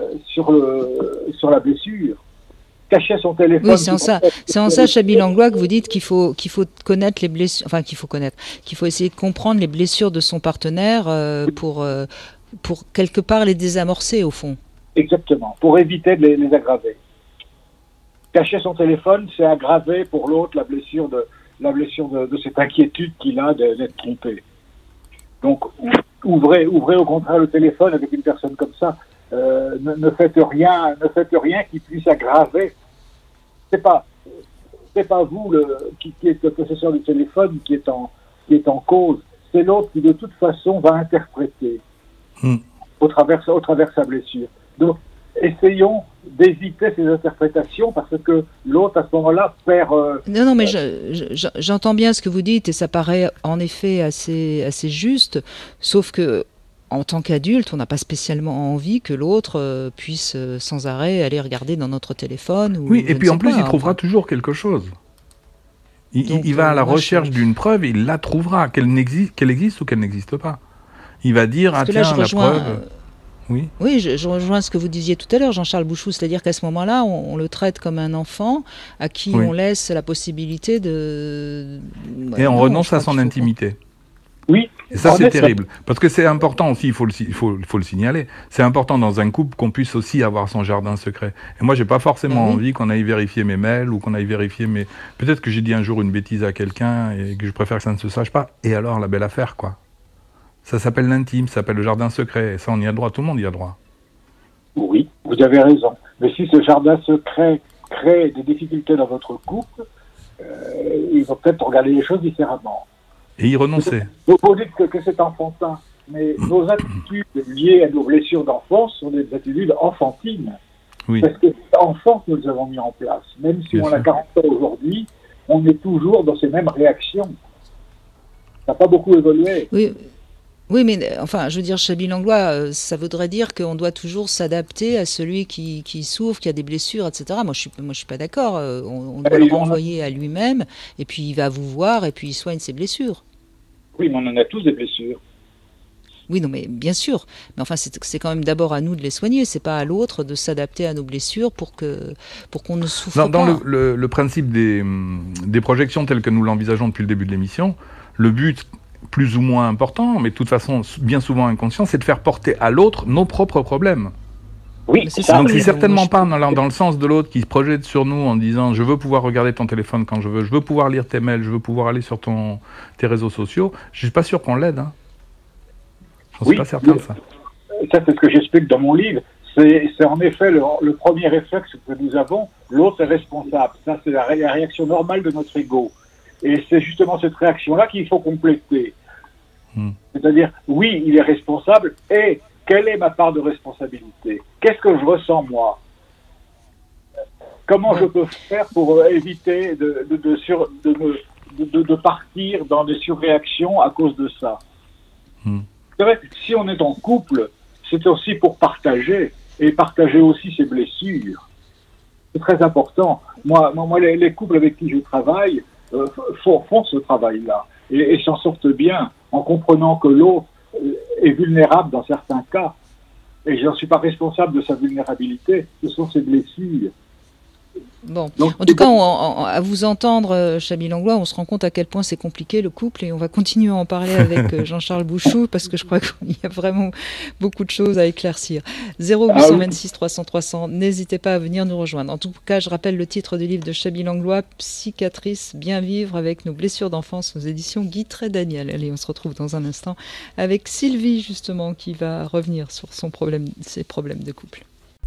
la blessure. Cacher son téléphone. Oui, c'est en ça, Chabille Langlois, que vous dites qu'il faut connaître les blessures, enfin qu'il faut essayer de comprendre les blessures de son partenaire pour quelque part les désamorcer au fond. Exactement, pour éviter de les aggraver. Cacher son téléphone, c'est aggraver pour l'autre la blessure de cette inquiétude qu'il a d'être trompé. Donc, ouvrez au contraire le téléphone avec une personne comme ça. Ne faites rien qui puisse aggraver. C'est pas vous qui êtes le possesseur du téléphone qui est en cause. C'est l'autre qui de toute façon va interpréter au travers sa blessure. Donc, essayons d'éviter ces interprétations parce que l'autre, à ce moment-là, perd... Non, mais j'entends bien ce que vous dites et ça paraît en effet assez juste, sauf que en tant qu'adulte, on n'a pas spécialement envie que l'autre puisse sans arrêt aller regarder dans notre téléphone. Oui, et puis en plus, il trouvera toujours quelque chose. Il va à la recherche d'une preuve et il la trouvera, qu'elle existe ou qu'elle n'existe pas. Il va dire, la preuve... Oui, je rejoins ce que vous disiez tout à l'heure, Jean-Charles Bouchou, c'est-à-dire qu'à ce moment-là, on le traite comme un enfant à qui on laisse la possibilité de... Et on renonce à son intimité. Oui. Et ça, c'est terrible. Parce que c'est important aussi, il faut le signaler, c'est important dans un couple qu'on puisse aussi avoir son jardin secret. Et moi, j'ai pas forcément envie qu'on aille vérifier mes mails ou qu'on aille vérifier mes... Peut-être que j'ai dit un jour une bêtise à quelqu'un et que je préfère que ça ne se sache pas. Et alors, la belle affaire, quoi. Ça s'appelle l'intime, ça s'appelle le jardin secret. Et ça, on y a droit, tout le monde y a droit. Oui, vous avez raison. Mais si ce jardin secret crée des difficultés dans votre couple, il faut peut-être regarder les choses différemment. Et y renoncer. Vous dites que c'est enfantin, mais nos attitudes liées à nos blessures d'enfance sont des attitudes enfantines. Oui. Parce que c'est enfant que nous les avons mis en place. Même si on a 40 ans aujourd'hui, on est toujours dans ces mêmes réactions. Ça n'a pas beaucoup évolué. Oui, mais enfin, je veux dire, Chabille Langlois, ça voudrait dire qu'on doit toujours s'adapter à celui qui souffre, qui a des blessures, etc. Moi, je suis pas d'accord. On doit le renvoyer à lui-même, et puis il va vous voir, et puis il soigne ses blessures. Oui, mais on en a tous des blessures. Oui, non, mais bien sûr. Mais enfin, c'est quand même d'abord à nous de les soigner. C'est pas à l'autre de s'adapter à nos blessures pour qu'on ne souffre pas. Dans le principe des projections telles que nous l'envisageons depuis le début de l'émission, le but plus ou moins important, mais de toute façon bien souvent inconscient, c'est de faire porter à l'autre nos propres problèmes. Oui, Mais c'est ça, ça. Donc c'est oui, certainement moi, pas dans le sens de l'autre qui se projette sur nous en disant je veux pouvoir regarder ton téléphone quand je veux pouvoir lire tes mails, je veux pouvoir aller sur tes réseaux sociaux. Je suis pas sûr qu'on l'aide. Hein. Je suis oui, pas certain de ça. ça c'est ce que j'explique dans mon livre. C'est en effet le premier réflexe que nous avons. L'autre est responsable. Ça, c'est la réaction normale de notre ego. Et c'est justement cette réaction-là qu'il faut compléter. C'est-à-dire, oui, il est responsable, et quelle est ma part de responsabilité? Qu'est-ce que je ressens, moi? Comment je peux faire pour éviter de partir dans des surréactions à cause de ça? C'est vrai, si on est en couple, c'est aussi pour partager, et partager aussi ses blessures. C'est très important. Moi les couples avec qui je travaille font ce travail-là, et s'en sortent bien, en comprenant que l'autre est vulnérable dans certains cas. Et je n'en suis pas responsable de sa vulnérabilité, ce sont ses blessures. Bon, donc, en tout cas, à vous entendre, Chabille Langlois, on se rend compte à quel point c'est compliqué le couple, et on va continuer à en parler avec Jean-Charles Bouchoux, parce que je crois qu'il y a vraiment beaucoup de choses à éclaircir. 0826 300 300, n'hésitez pas à venir nous rejoindre. En tout cas, je rappelle le titre du livre de Chabille Langlois, Psychiatrice, bien vivre avec nos blessures d'enfance, aux éditions Guy Trédaniel. Allez, on se retrouve dans un instant avec Sylvie, justement, qui va revenir sur ses problèmes de couple.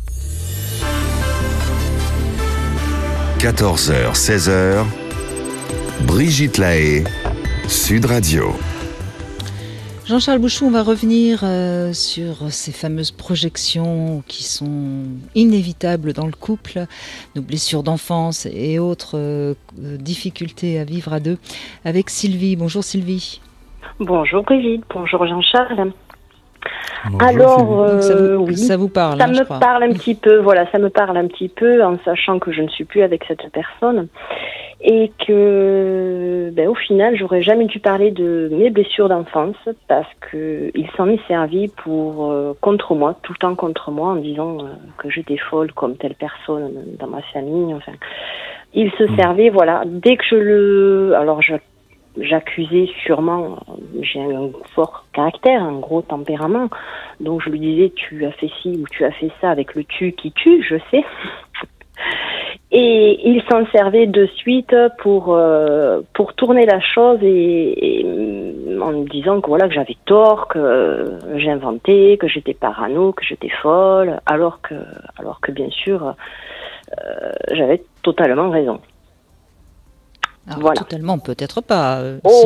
14h, 16h, Brigitte Lahaie, Sud Radio. Jean-Charles Bouchoux, on va revenir sur ces fameuses projections qui sont inévitables dans le couple, nos blessures d'enfance et autres difficultés à vivre à deux, avec Sylvie. Bonjour Sylvie. Bonjour Brigitte, bonjour Jean-Charles. Bonjour, alors, oui, ça vous parle, ça je me crois. parle un petit peu, voilà, ça me parle un petit peu en sachant que je ne suis plus avec cette personne et que, au final, j'aurais jamais dû parler de mes blessures d'enfance parce que il s'en est servi pour contre moi, tout le temps contre moi, en disant que j'étais folle comme telle personne dans ma famille. Enfin, il se servait, voilà, dès que j'accusais sûrement, j'ai un fort caractère, un gros tempérament, donc je lui disais tu as fait ci ou tu as fait ça avec le tu qui tue, je sais. Et il s'en servait de suite pour tourner la chose et en me disant que voilà que j'avais tort, que j'inventais, que j'étais parano, que j'étais folle, alors que bien sûr j'avais totalement raison. Alors, voilà. Totalement, peut-être pas.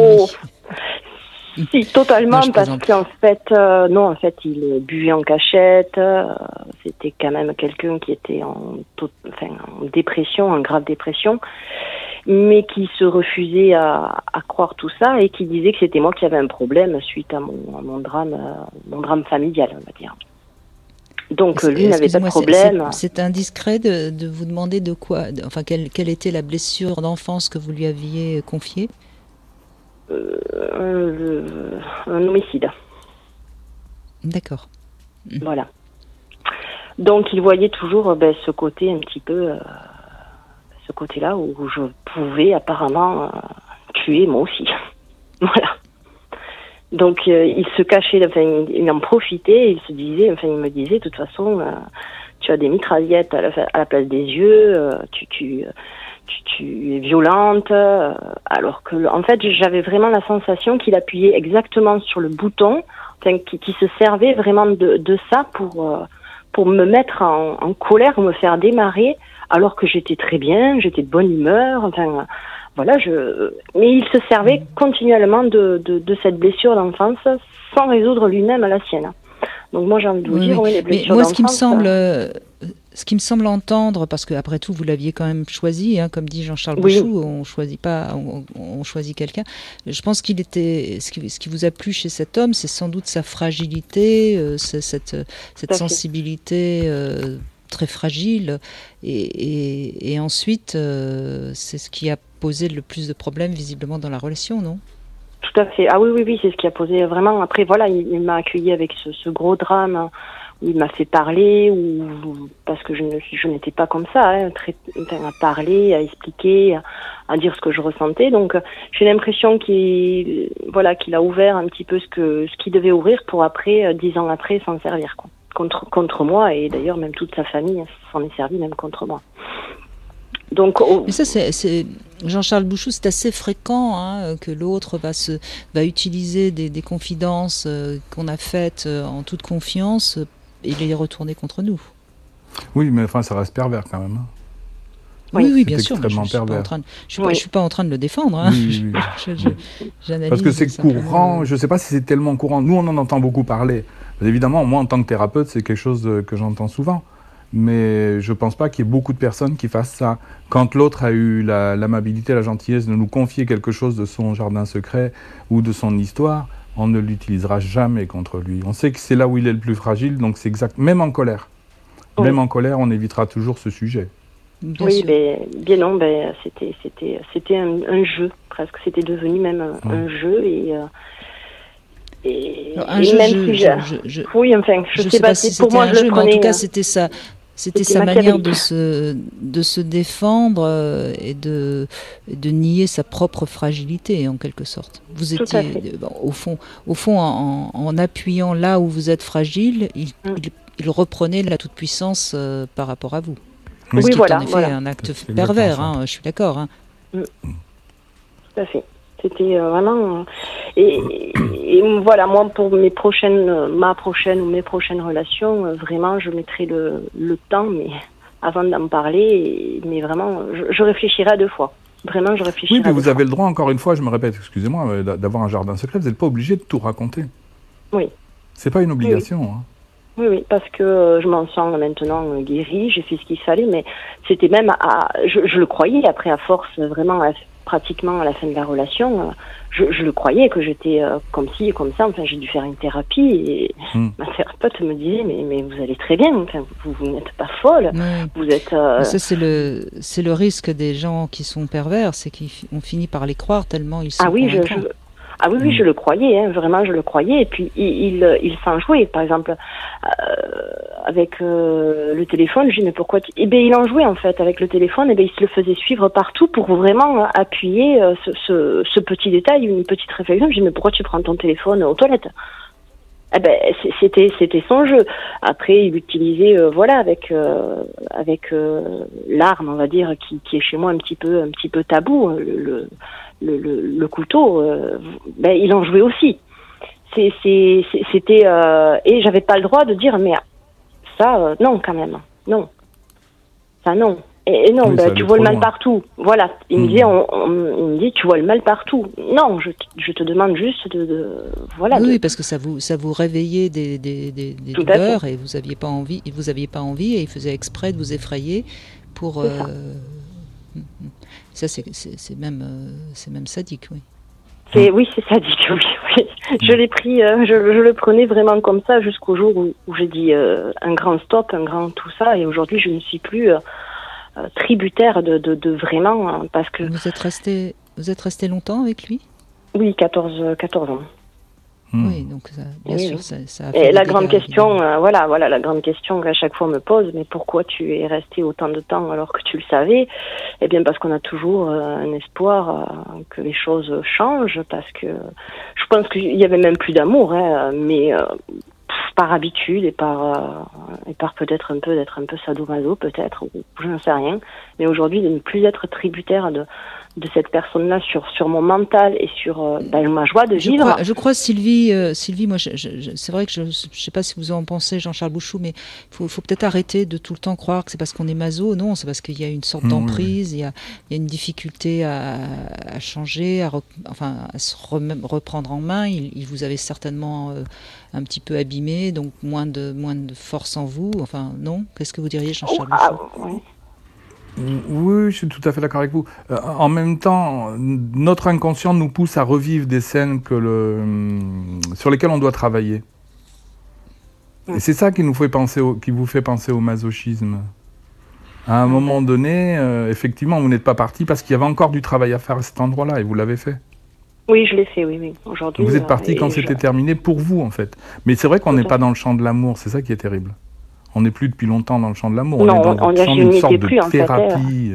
Si, totalement, non, parce qu'en fait, non, en fait, il buvait en cachette. C'était quand même quelqu'un qui était en dépression, en grave dépression, mais qui se refusait à croire tout ça et qui disait que c'était moi qui avais un problème suite à mon drame familial, on va dire. Donc lui n'avait pas de problème. C'est indiscret de vous demander de quoi, quelle était la blessure d'enfance que vous lui aviez confiée? Un homicide. D'accord. Voilà. Donc il voyait toujours ce côté un petit peu, ce côté-là où je pouvais apparemment tuer moi aussi. Voilà. Donc il se cachait, il en profitait, il me disait de toute façon tu as des mitraillettes à la place des yeux, tu es violente, alors que en fait j'avais vraiment la sensation qu'il appuyait exactement sur le bouton, qui se servait vraiment de ça pour me mettre en colère, me faire démarrer, alors que j'étais très bien, j'étais de bonne humeur, voilà, mais il se servait continuellement de cette blessure d'enfance sans résoudre lui-même la sienne. Donc moi j'ai envie de vous dire, les blessures d'enfance. Ce qui me semble entendre, parce que après tout vous l'aviez quand même choisi, comme dit Jean-Charles Bouchoux, on choisit quelqu'un. Je pense qu'il était, ce qui vous a plu chez cet homme, c'est sans doute sa fragilité, cette sensibilité très fragile, et ensuite c'est ce qui a posé le plus de problèmes visiblement dans la relation, non? Tout à fait. Ah oui, c'est ce qui a posé vraiment. Après voilà, il m'a accueilli avec ce gros drame où il m'a fait parler, parce que je n'étais pas comme ça, à parler, à expliquer, à dire ce que je ressentais. Donc j'ai l'impression qu'il a ouvert un petit peu ce qu'il devait ouvrir pour après, 10 ans après, s'en servir, quoi. contre moi, et d'ailleurs même toute sa famille s'en est servie même contre moi. Donc, mais ça, c'est Jean-Charles Bouchou, c'est assez fréquent que l'autre va utiliser des confidences qu'on a faites en toute confiance et les retourner contre nous. Oui, mais enfin, ça reste pervers quand même. Oui, bien sûr. Extrêmement pervers. Je suis pas en train de le défendre. Oui. Parce que c'est courant. Je ne sais pas si c'est tellement courant. Nous, on en entend beaucoup parler. Mais évidemment, moi, en tant que thérapeute, c'est quelque chose que j'entends souvent. Mais je ne pense pas qu'il y ait beaucoup de personnes qui fassent ça. Quand l'autre a eu l'amabilité, la gentillesse de nous confier quelque chose de son jardin secret ou de son histoire, on ne l'utilisera jamais contre lui. On sait que c'est là où il est le plus fragile, donc c'est exact. Même en colère. Oui. Même en colère, on évitera toujours ce sujet. Bien sûr. Bien non, c'était un jeu, presque. C'était devenu même un jeu oui, enfin, je sais pas si pour moi, je le prenais. En tout cas, c'était sa manière de se défendre et de nier sa propre fragilité, en quelque sorte. Vous étiez, au fond, en appuyant là où vous êtes fragile, il reprenait la toute-puissance par rapport à vous. Oui, voilà. En effet, un acte pervers, je suis d'accord. Tout à fait. C'était vraiment... Et voilà, moi, pour ma prochaine ou mes prochaines relations, vraiment, je mettrai le temps, mais avant d'en parler, mais vraiment, je réfléchirai à 2 fois. Vraiment, je réfléchirai. Oui, mais vous avez le droit, encore une fois, je me répète, excusez-moi, d'avoir un jardin secret, vous n'êtes pas obligé de tout raconter. Oui. C'est pas une obligation, Oui, parce que je m'en sens maintenant guérie, j'ai fait ce qu'il fallait, mais c'était même je le croyais, après à force, vraiment, pratiquement à la fin de la relation, je le croyais que j'étais comme ci et comme ça, enfin j'ai dû faire une thérapie, et ma thérapeute me disait, mais vous allez très bien, enfin, vous n'êtes pas folle, vous êtes... Ça c'est le risque des gens qui sont pervers, c'est qu'on finit par les croire tellement ils sont convaincants. Oui, je le croyais, vraiment je le croyais, et puis il s'en jouait, par exemple, avec le téléphone, je dis mais pourquoi il en jouait en fait avec le téléphone, il se le faisait suivre partout pour vraiment appuyer ce petit détail, une petite réflexion, je dis mais pourquoi tu prends ton téléphone aux toilettes? C'était son jeu. Après, il utilisait, avec l'arme, on va dire, qui est chez moi un petit peu tabou, le couteau. Il en jouait aussi. C'était et j'avais pas le droit de dire mais ça non quand même, non, ça non. Et non, oui, tu vois le mal partout. Voilà, il me disait, il me dit, tu vois le mal partout. Non, je te demande juste voilà. Oui, parce que ça vous réveillait des douleurs et vous aviez pas envie, et il faisait exprès de vous effrayer pour. Ça c'est même sadique, oui. Oui, c'est sadique, oui. Je l'ai pris, je le prenais vraiment comme ça jusqu'au jour où j'ai dit un grand stop, un grand tout ça, et aujourd'hui je ne suis plus tributaire de vraiment, parce que... Vous êtes resté longtemps avec lui? Oui, 14 ans. Oui, donc ça, bien sûr, ça a fait et la grande question, voilà, la grande question qu'à chaque fois on me pose, mais pourquoi tu es resté autant de temps alors que tu le savais? Eh bien, parce qu'on a toujours un espoir que les choses changent, parce que je pense qu'il y avait même plus d'amour, mais par habitude et par peut-être d'être un peu sadomaso, peut-être, ou je n'en sais rien, mais aujourd'hui de ne plus être tributaire de cette personne-là sur mon mental et sur ma joie de vivre. Je crois Sylvie, moi, c'est vrai que je sais pas si vous en pensez, Jean-Charles Bouchou, mais faut peut-être arrêter de tout le temps croire que c'est parce qu'on est maso. Non, c'est parce qu'il y a une sorte d'emprise, il y a une difficulté à changer, à se reprendre en main. Il vous avait certainement un petit peu abîmé, donc moins de force en vous. Enfin, non? Qu'est-ce que vous diriez, Jean-Charles Bouchou? Oui, je suis tout à fait d'accord avec vous. En même temps, notre inconscient nous pousse à revivre des scènes sur lesquelles on doit travailler. Et c'est ça qui vous fait penser au masochisme. À un moment donné, effectivement, vous n'êtes pas parti parce qu'il y avait encore du travail à faire à cet endroit-là, et vous l'avez fait. Oui, je l'ai fait, oui. Aujourd'hui. Vous êtes parti quand c'était terminé pour vous, en fait. Mais c'est vrai qu'on n'est pas dans le champ de l'amour, c'est ça qui est terrible. On n'est plus depuis longtemps dans le champ de l'amour. On est dans le champ d'une sorte de thérapie.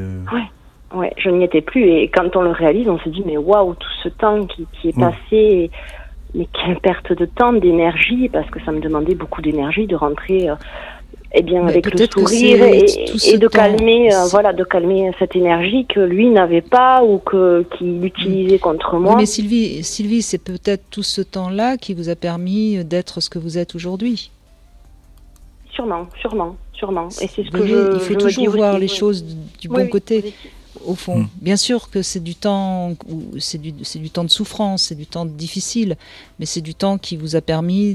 Je n'y étais plus. Et quand on le réalise, on se dit, mais waouh, tout ce temps qui est passé, mais quelle perte de temps, d'énergie, parce que ça me demandait beaucoup d'énergie de rentrer avec le sourire et de calmer, de calmer cette énergie que lui n'avait pas ou qu'il utilisait contre moi. Oui, mais Sylvie, c'est peut-être tout ce temps-là qui vous a permis d'être ce que vous êtes aujourd'hui. Sûrement. Et c'est ce il faut toujours voir les choses du bon côté. Au fond, bien sûr que c'est du temps, c'est du temps de souffrance, c'est du temps difficile, mais c'est du temps qui vous a permis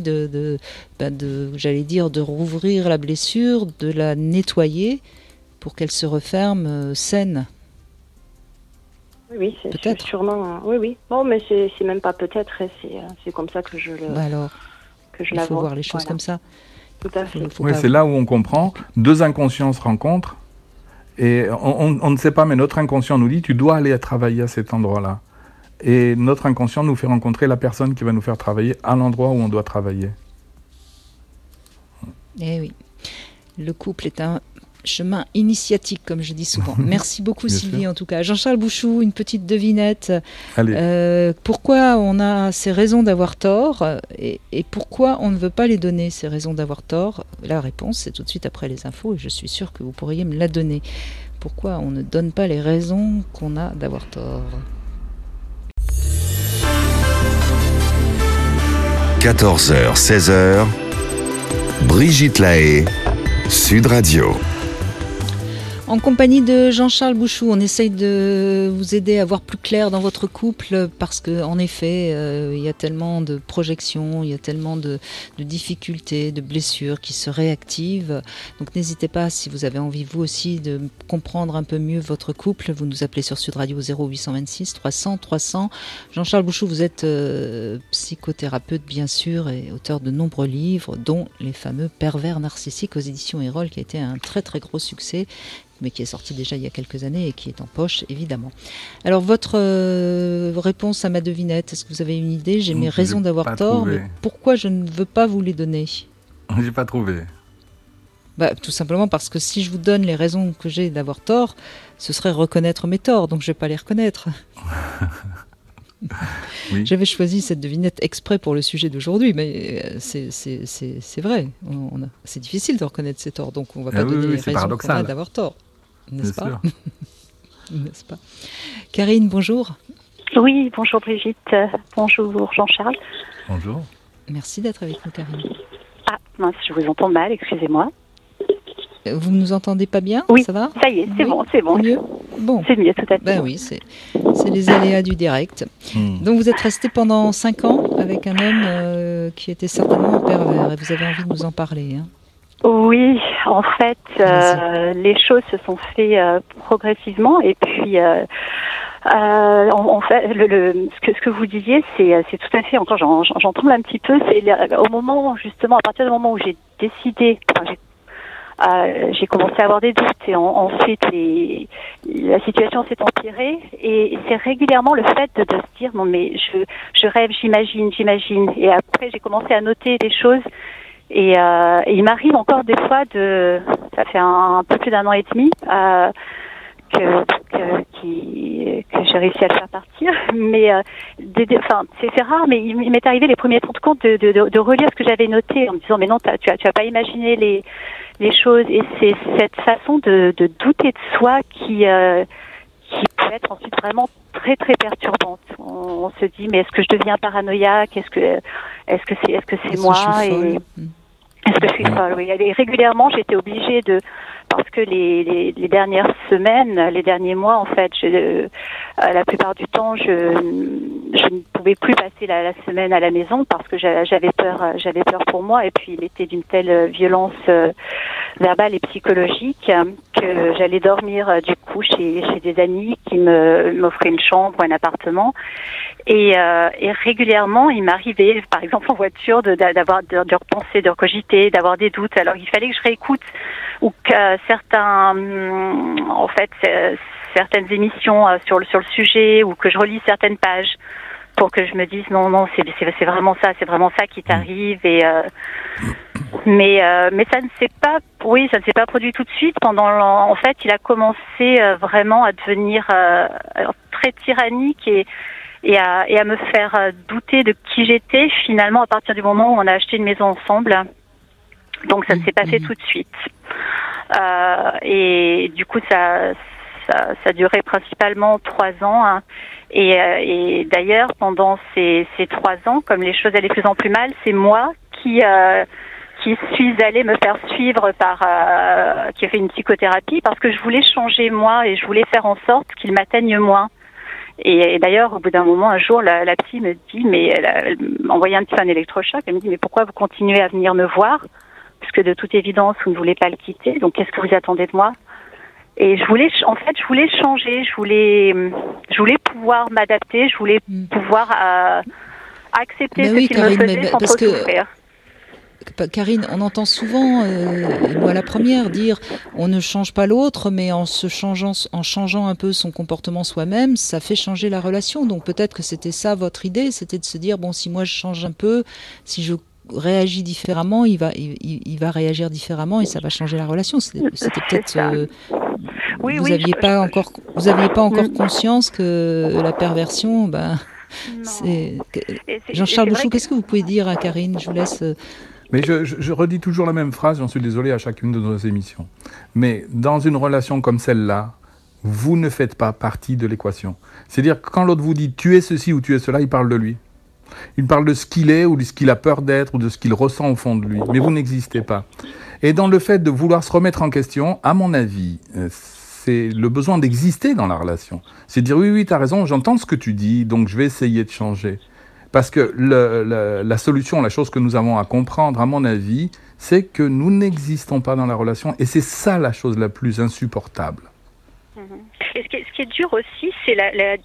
de rouvrir la blessure, de la nettoyer pour qu'elle se referme saine. Oui, c'est peut-être. Sûrement. Oui. Bon, mais c'est même pas peut-être, c'est comme ça que je le. Il faut voir les choses comme ça. Tout à fait. C'est là où on comprend. Deux inconscients se rencontrent. Et on ne sait pas, mais notre inconscient nous dit, tu dois aller travailler à cet endroit-là. Et notre inconscient nous fait rencontrer la personne qui va nous faire travailler à l'endroit où on doit travailler. Eh oui, le couple est un chemin initiatique, comme je dis souvent. Merci beaucoup Sylvie, en tout cas. Jean-Charles Bouchou, une petite devinette. Pourquoi on a ces raisons d'avoir tort et pourquoi on ne veut pas les donner, ces raisons d'avoir tort? La réponse, c'est tout de suite après les infos et je suis sûre que vous pourriez me la donner. Pourquoi on ne donne pas les raisons qu'on a d'avoir tort? 14h, 16h, Brigitte Lahaie, Sud Radio. En compagnie de Jean-Charles Bouchou, on essaye de vous aider à voir plus clair dans votre couple parce qu'en effet, il y a tellement de projections, il y a tellement de difficultés, de blessures qui se réactivent. Donc n'hésitez pas, si vous avez envie vous aussi de comprendre un peu mieux votre couple, vous nous appelez sur Sud Radio 0826 300 300. Jean-Charles Bouchou, vous êtes psychothérapeute bien sûr et auteur de nombreux livres, dont les fameux Pervers narcissiques aux éditions Erol, qui a été un très très gros succès, mais qui est sorti déjà il y a quelques années et qui est en poche, évidemment. Alors, votre réponse à ma devinette, est-ce que vous avez une idée? J'ai mes raisons d'avoir tort, mais pourquoi je ne veux pas vous les donner? J'ai pas trouvé. Tout simplement parce que si je vous donne les raisons que j'ai d'avoir tort, ce serait reconnaître mes torts, donc je ne vais pas les reconnaître. Oui. J'avais choisi cette devinette exprès pour le sujet d'aujourd'hui, mais c'est vrai. C'est difficile de reconnaître ses torts, donc on ne va pas donner les raisons qu'on a d'avoir tort. N'est-ce pas? N'est-ce pas? Karine, bonjour. Oui, bonjour Brigitte. Bonjour Jean-Charles. Bonjour. Merci d'être avec nous, Karine. Ah, mince, je vous entends mal, excusez-moi. Vous ne nous entendez pas bien? Oui, ça va? Ça y est, c'est bon. Mieux? Bon. C'est mieux, tout à fait. Oui, c'est les aléas du direct. Donc vous êtes resté pendant 5 ans avec un homme qui était certainement pervers et vous avez envie de nous en parler. Hein. Oui, en fait, les choses se sont faites progressivement et puis en fait, ce que vous disiez, c'est tout à fait, encore j'en tremble un petit peu, c'est au moment, justement, à partir du moment où j'ai décidé, j'ai commencé à avoir des doutes et ensuite la situation s'est empirée et c'est régulièrement le fait de se dire non mais je rêve, j'imagine et après j'ai commencé à noter des choses et il m'arrive encore des fois ça fait un peu plus d'1 an et demi que j'ai réussi à le faire partir, mais c'est rare, mais il m'est arrivé les premiers temps de compte de relire ce que j'avais noté en me disant mais non, tu as pas imaginé les choses, et c'est cette façon de douter de soi qui peut être ensuite vraiment très très perturbante. On se dit mais est-ce que je deviens paranoïaque, est-ce que c'est moi, est-ce que je suis folle? Oui, et régulièrement j'étais obligée parce que les dernières semaines, les derniers mois, en fait, la plupart du temps, je ne pouvais plus passer la semaine à la maison parce que j'avais peur pour moi, et puis il était d'une telle violence verbale et psychologique que j'allais dormir du coup chez des amis qui m'offraient une chambre ou un appartement, et régulièrement il m'arrivait, par exemple en voiture, de repenser, de cogiter, d'avoir des doutes. Alors il fallait que je réécoute ou que certaines émissions sur le sujet, ou que je relise certaines pages pour que je me dise non, c'est vraiment ça qui t'arrive, mais ça ne s'est pas produit tout de suite. En fait, il a commencé vraiment à devenir très tyrannique et et à me faire douter de qui j'étais finalement à partir du moment où on a acheté une maison ensemble. Donc ça s'est passé tout de suite. Et du coup ça a duré principalement 3 ans. Hein. Et d'ailleurs, pendant ces 3 ans, comme les choses allaient de plus en plus mal, c'est moi qui suis allée me faire suivre qui a fait une psychothérapie parce que je voulais changer moi et je voulais faire en sorte qu'il m'atteigne moins. Et d'ailleurs, au bout d'un moment, un jour, la psy me dit, mais elle m'a envoyé un électrochoc. Elle me dit, mais pourquoi vous continuez à venir me voir? Puisque de toute évidence, vous ne voulez pas le quitter. Donc, qu'est-ce que vous attendez de moi? Et je voulais changer. Je voulais pouvoir m'adapter. Je voulais pouvoir accepter ce qu'il me faisait sans trop souffrir. Karine, on entend souvent, moi la première, dire on ne change pas l'autre, mais en changeant un peu son comportement soi-même, ça fait changer la relation. Donc peut-être que c'était ça votre idée, c'était de se dire bon, si moi je change un peu, si je réagis différemment, il va réagir différemment et ça va changer la relation. C'était peut-être vous aviez pas encore conscience que la perversion, Jean-Charles Bouchou, qu'est-ce que vous pouvez dire à Karine? Je vous laisse. Mais je redis toujours la même phrase, j'en suis désolé à chacune de nos émissions. Mais dans une relation comme celle-là, vous ne faites pas partie de l'équation. C'est-à-dire que quand l'autre vous dit « tu es ceci » ou « tu es cela », il parle de lui. Il parle de ce qu'il est ou de ce qu'il a peur d'être ou de ce qu'il ressent au fond de lui. Mais vous n'existez pas. Et dans le fait de vouloir se remettre en question, à mon avis, c'est le besoin d'exister dans la relation. C'est de dire « oui, tu as raison, j'entends ce que tu dis, donc je vais essayer de changer ». Parce que la solution, la chose que nous avons à comprendre, à mon avis, c'est que nous n'existons pas dans la relation. Et c'est ça la chose la plus insupportable. Et ce qui est dur aussi, c'est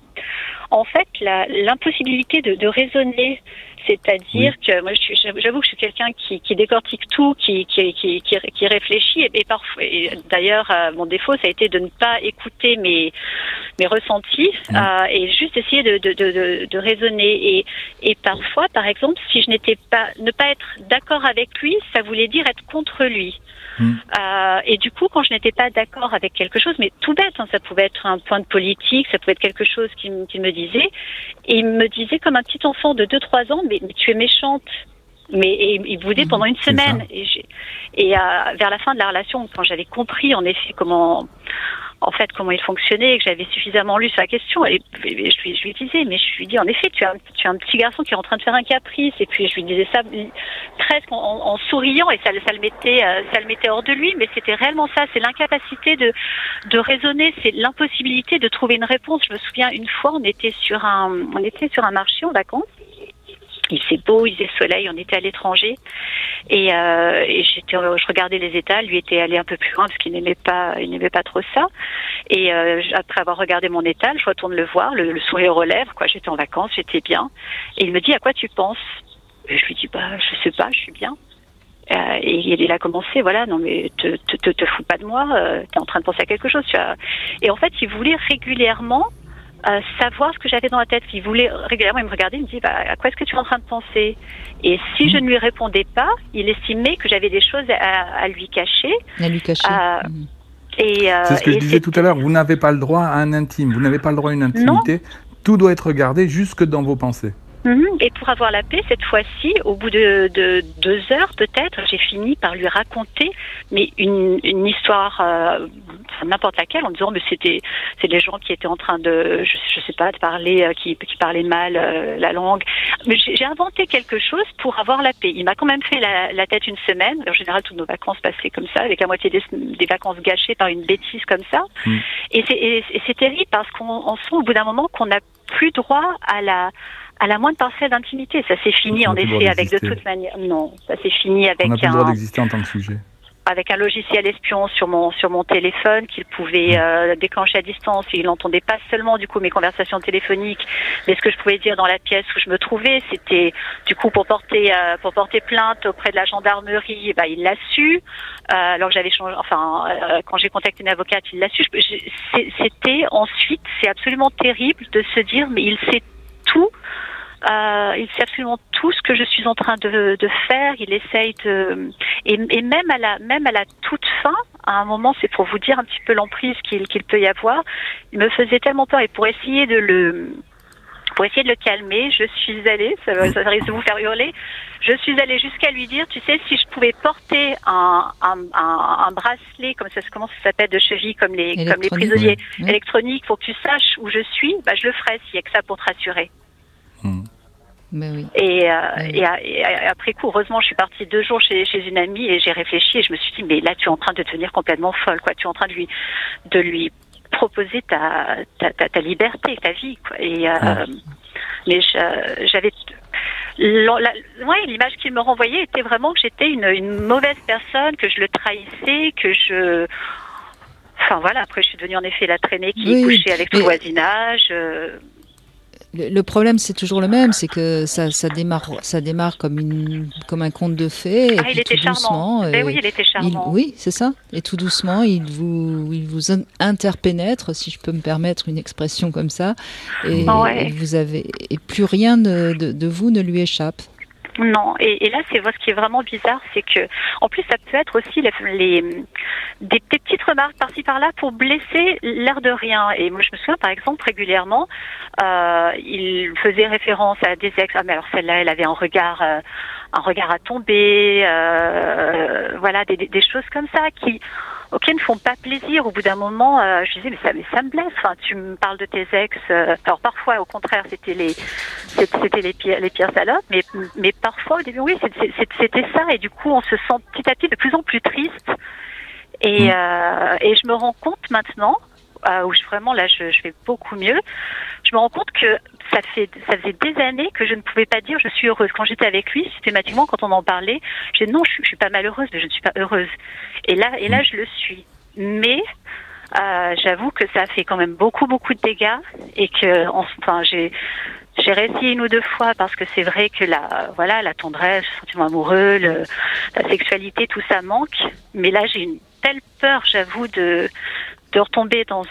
en fait l'impossibilité de raisonner. C'est-à-dire que moi, j'avoue que je suis quelqu'un qui décortique tout, qui réfléchit. Et parfois, d'ailleurs, mon défaut, ça a été de ne pas écouter mes ressentis et juste essayer de raisonner. Et parfois, par exemple, si je ne pas être d'accord avec lui, ça voulait dire être contre lui. Et du coup, quand je n'étais pas d'accord avec quelque chose, mais tout bête, hein, ça pouvait être un point de politique, ça pouvait être quelque chose qu'il me disait, et il me disait comme un petit enfant de 2-3 ans, mais tu es méchante. Et il boudait pendant une semaine. Et vers la fin de la relation, quand j'avais compris en effet comment il fonctionnait, et que j'avais suffisamment lu sur la question, et je lui disais, mais je lui dis en effet, tu as un petit garçon qui est en train de faire un caprice, et puis je lui disais ça presque en souriant, et ça le mettait hors de lui, mais c'était réellement ça, c'est l'incapacité de raisonner, c'est l'impossibilité de trouver une réponse. Je me souviens une fois, on était sur un marché en vacances. Il faisait beau, il faisait soleil, on était à l'étranger et je regardais les étals, lui était allé un peu plus loin parce qu'il n'aimait pas trop ça. Et après avoir regardé mon étal, je retourne le voir, le sourire aux lèvres, quoi. J'étais en vacances, j'étais bien. Et il me dit à quoi tu penses? Et je lui dis je sais pas, je suis bien. Et il a commencé, voilà, non mais te fous pas de moi, t'es en train de penser à quelque chose. Et en fait, il voulait régulièrement savoir ce que j'avais dans la tête. Il voulait régulièrement, il me regardait, il me dit à quoi est-ce que tu es en train de penser? Et si je ne lui répondais pas, il estimait que j'avais des choses à lui cacher. À lui cacher. C'est ce que je disais tout à l'heure, vous n'avez pas le droit à un intime, vous n'avez pas le droit à une intimité, non. Tout doit être regardé jusque dans vos pensées. Et pour avoir la paix, cette fois-ci, au bout de 2 heures peut-être, j'ai fini par lui raconter une histoire, n'importe laquelle, en disant mais c'est des gens qui étaient en train de, je sais pas, de parler, qui parlaient mal la langue. Mais j'ai inventé quelque chose pour avoir la paix. Il m'a quand même fait la tête une semaine. En général, toutes nos vacances passaient comme ça, avec la moitié des vacances gâchées par une bêtise comme ça. Et c'est terrible parce qu'on sent au bout d'un moment qu'on n'a plus droit à la moindre parcelle d'intimité. Ça s'est fini en effet avec de toute manière. Non, ça s'est fini avec on n'a plus le droit d'exister en tant que sujet. Avec un logiciel espion sur mon téléphone qu'il pouvait déclencher à distance. Et il n'entendait pas seulement du coup mes conversations téléphoniques, mais ce que je pouvais dire dans la pièce où je me trouvais. C'était du coup pour porter plainte auprès de la gendarmerie. Il l'a su. Alors que j'avais changé. Quand j'ai contacté une avocate, il l'a su. C'était ensuite, c'est absolument terrible de se dire mais il sait tout. Il sait absolument tout ce que je suis en train de faire. Il essaye et même à la toute fin, à un moment, c'est pour vous dire un petit peu l'emprise qu'il peut y avoir. Il me faisait tellement peur et pour essayer pour essayer de le calmer, je suis allée, ça risque de vous faire hurler, je suis allée jusqu'à lui dire, tu sais, si je pouvais porter un bracelet, comment ça s'appelle, de cheville, comme les prisonniers électroniques, pour que tu saches où je suis, je le ferais s'il y a que ça pour te rassurer. Mais oui. Et après coup, heureusement, je suis partie 2 jours chez une amie et j'ai réfléchi et je me suis dit, mais là, tu es en train de devenir complètement folle, quoi. Tu es en train de lui proposer ta liberté, ta vie, quoi. Et mais j'avais l'image qu'il me renvoyait était vraiment que j'étais une mauvaise personne, que je le trahissais, après je suis devenue en effet la traînée qui couchait avec le voisinage. Le problème, c'est toujours le même, c'est que ça démarre comme un conte de fées. Et puis il était charmant. Oui, il était charmant. Oui, c'est ça. Et tout doucement, il vous interpénètre, si je peux me permettre une expression comme ça, et plus rien de vous ne lui échappe. Non, et là, c'est ce qui est vraiment bizarre, c'est que, en plus, ça peut être aussi des petites remarques par-ci par-là pour blesser l'air de rien. Et moi, je me souviens, par exemple, régulièrement, il faisait référence à des ex. Ah, mais alors celle-là, elle avait un regard à tomber, des choses comme ça auxquelles ne font pas plaisir. Au bout d'un moment, je disais, mais ça me blesse. Enfin, tu me parles de tes ex. Alors parfois, au contraire, c'était les pires salopes, mais parfois, au début, oui, c'était ça. Et du coup, on se sent petit à petit de plus en plus triste. Et je me rends compte maintenant, où je fais beaucoup mieux. Je me rends compte que ça faisait des années que je ne pouvais pas dire je suis heureuse. Quand j'étais avec lui, systématiquement, quand on en parlait, je disais non, je suis pas malheureuse, mais je ne suis pas heureuse. Et là, je le suis. Mais j'avoue que ça a fait quand même beaucoup de dégâts et que, j'ai réessayé 1 ou 2 fois parce que c'est vrai que la tendresse, le sentiment amoureux, la sexualité, tout ça manque. Mais là, j'ai une telle peur, j'avoue, de retomber dans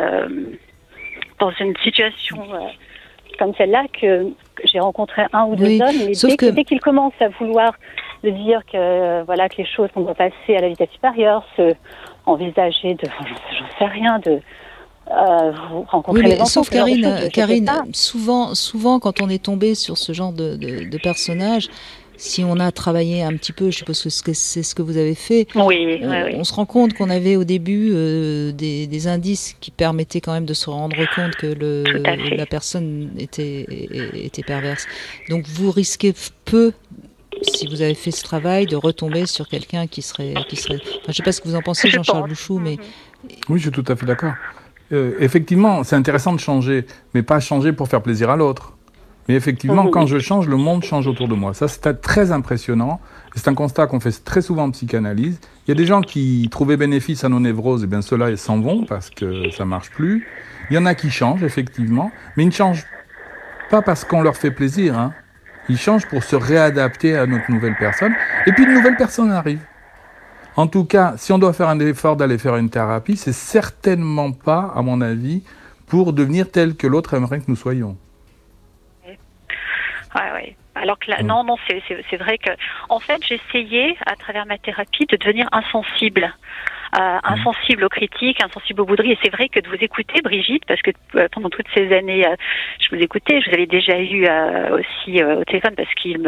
une situation comme celle-là que j'ai rencontré 1 ou 2 hommes, mais dès qu'ils commencent à vouloir de dire que que les choses vont passer à la vitesse supérieure, envisager j'en sais rien, de rencontrer les enfants. Sauf Karine, souvent quand on est tombé sur ce genre de personnage, si on a travaillé un petit peu, je suppose que c'est ce que vous avez fait, on se rend compte qu'on avait au début des indices qui permettaient quand même de se rendre compte que la personne était perverse. Donc vous risquez peu, si vous avez fait ce travail, de retomber sur quelqu'un qui serait... je ne sais pas ce que vous en pensez, Jean-Charles Bouchoux, mais... Oui, je suis tout à fait d'accord. Effectivement, c'est intéressant de changer, mais pas changer pour faire plaisir à l'autre. Mais effectivement, quand je change, le monde change autour de moi. Ça, c'est très impressionnant. C'est un constat qu'on fait très souvent en psychanalyse. Il y a des gens qui trouvaient bénéfice à nos névroses, et bien ceux-là, ils s'en vont parce que ça marche plus. Il y en a qui changent, effectivement, mais ils ne changent pas parce qu'on leur fait plaisir, hein. Ils changent pour se réadapter à notre nouvelle personne. Et puis, une nouvelle personne arrive. En tout cas, si on doit faire un effort d'aller faire une thérapie, c'est certainement pas, à mon avis, pour devenir tel que l'autre aimerait que nous soyons. Oui. Alors que là, non, c'est vrai que, en fait, j'essayais, à travers ma thérapie, de devenir insensible. Insensible aux critiques, insensible aux bouderies. Et c'est vrai que de vous écouter, Brigitte, parce que pendant toutes ces années, je vous écoutais, je vous avais déjà eu aussi au téléphone parce qu'il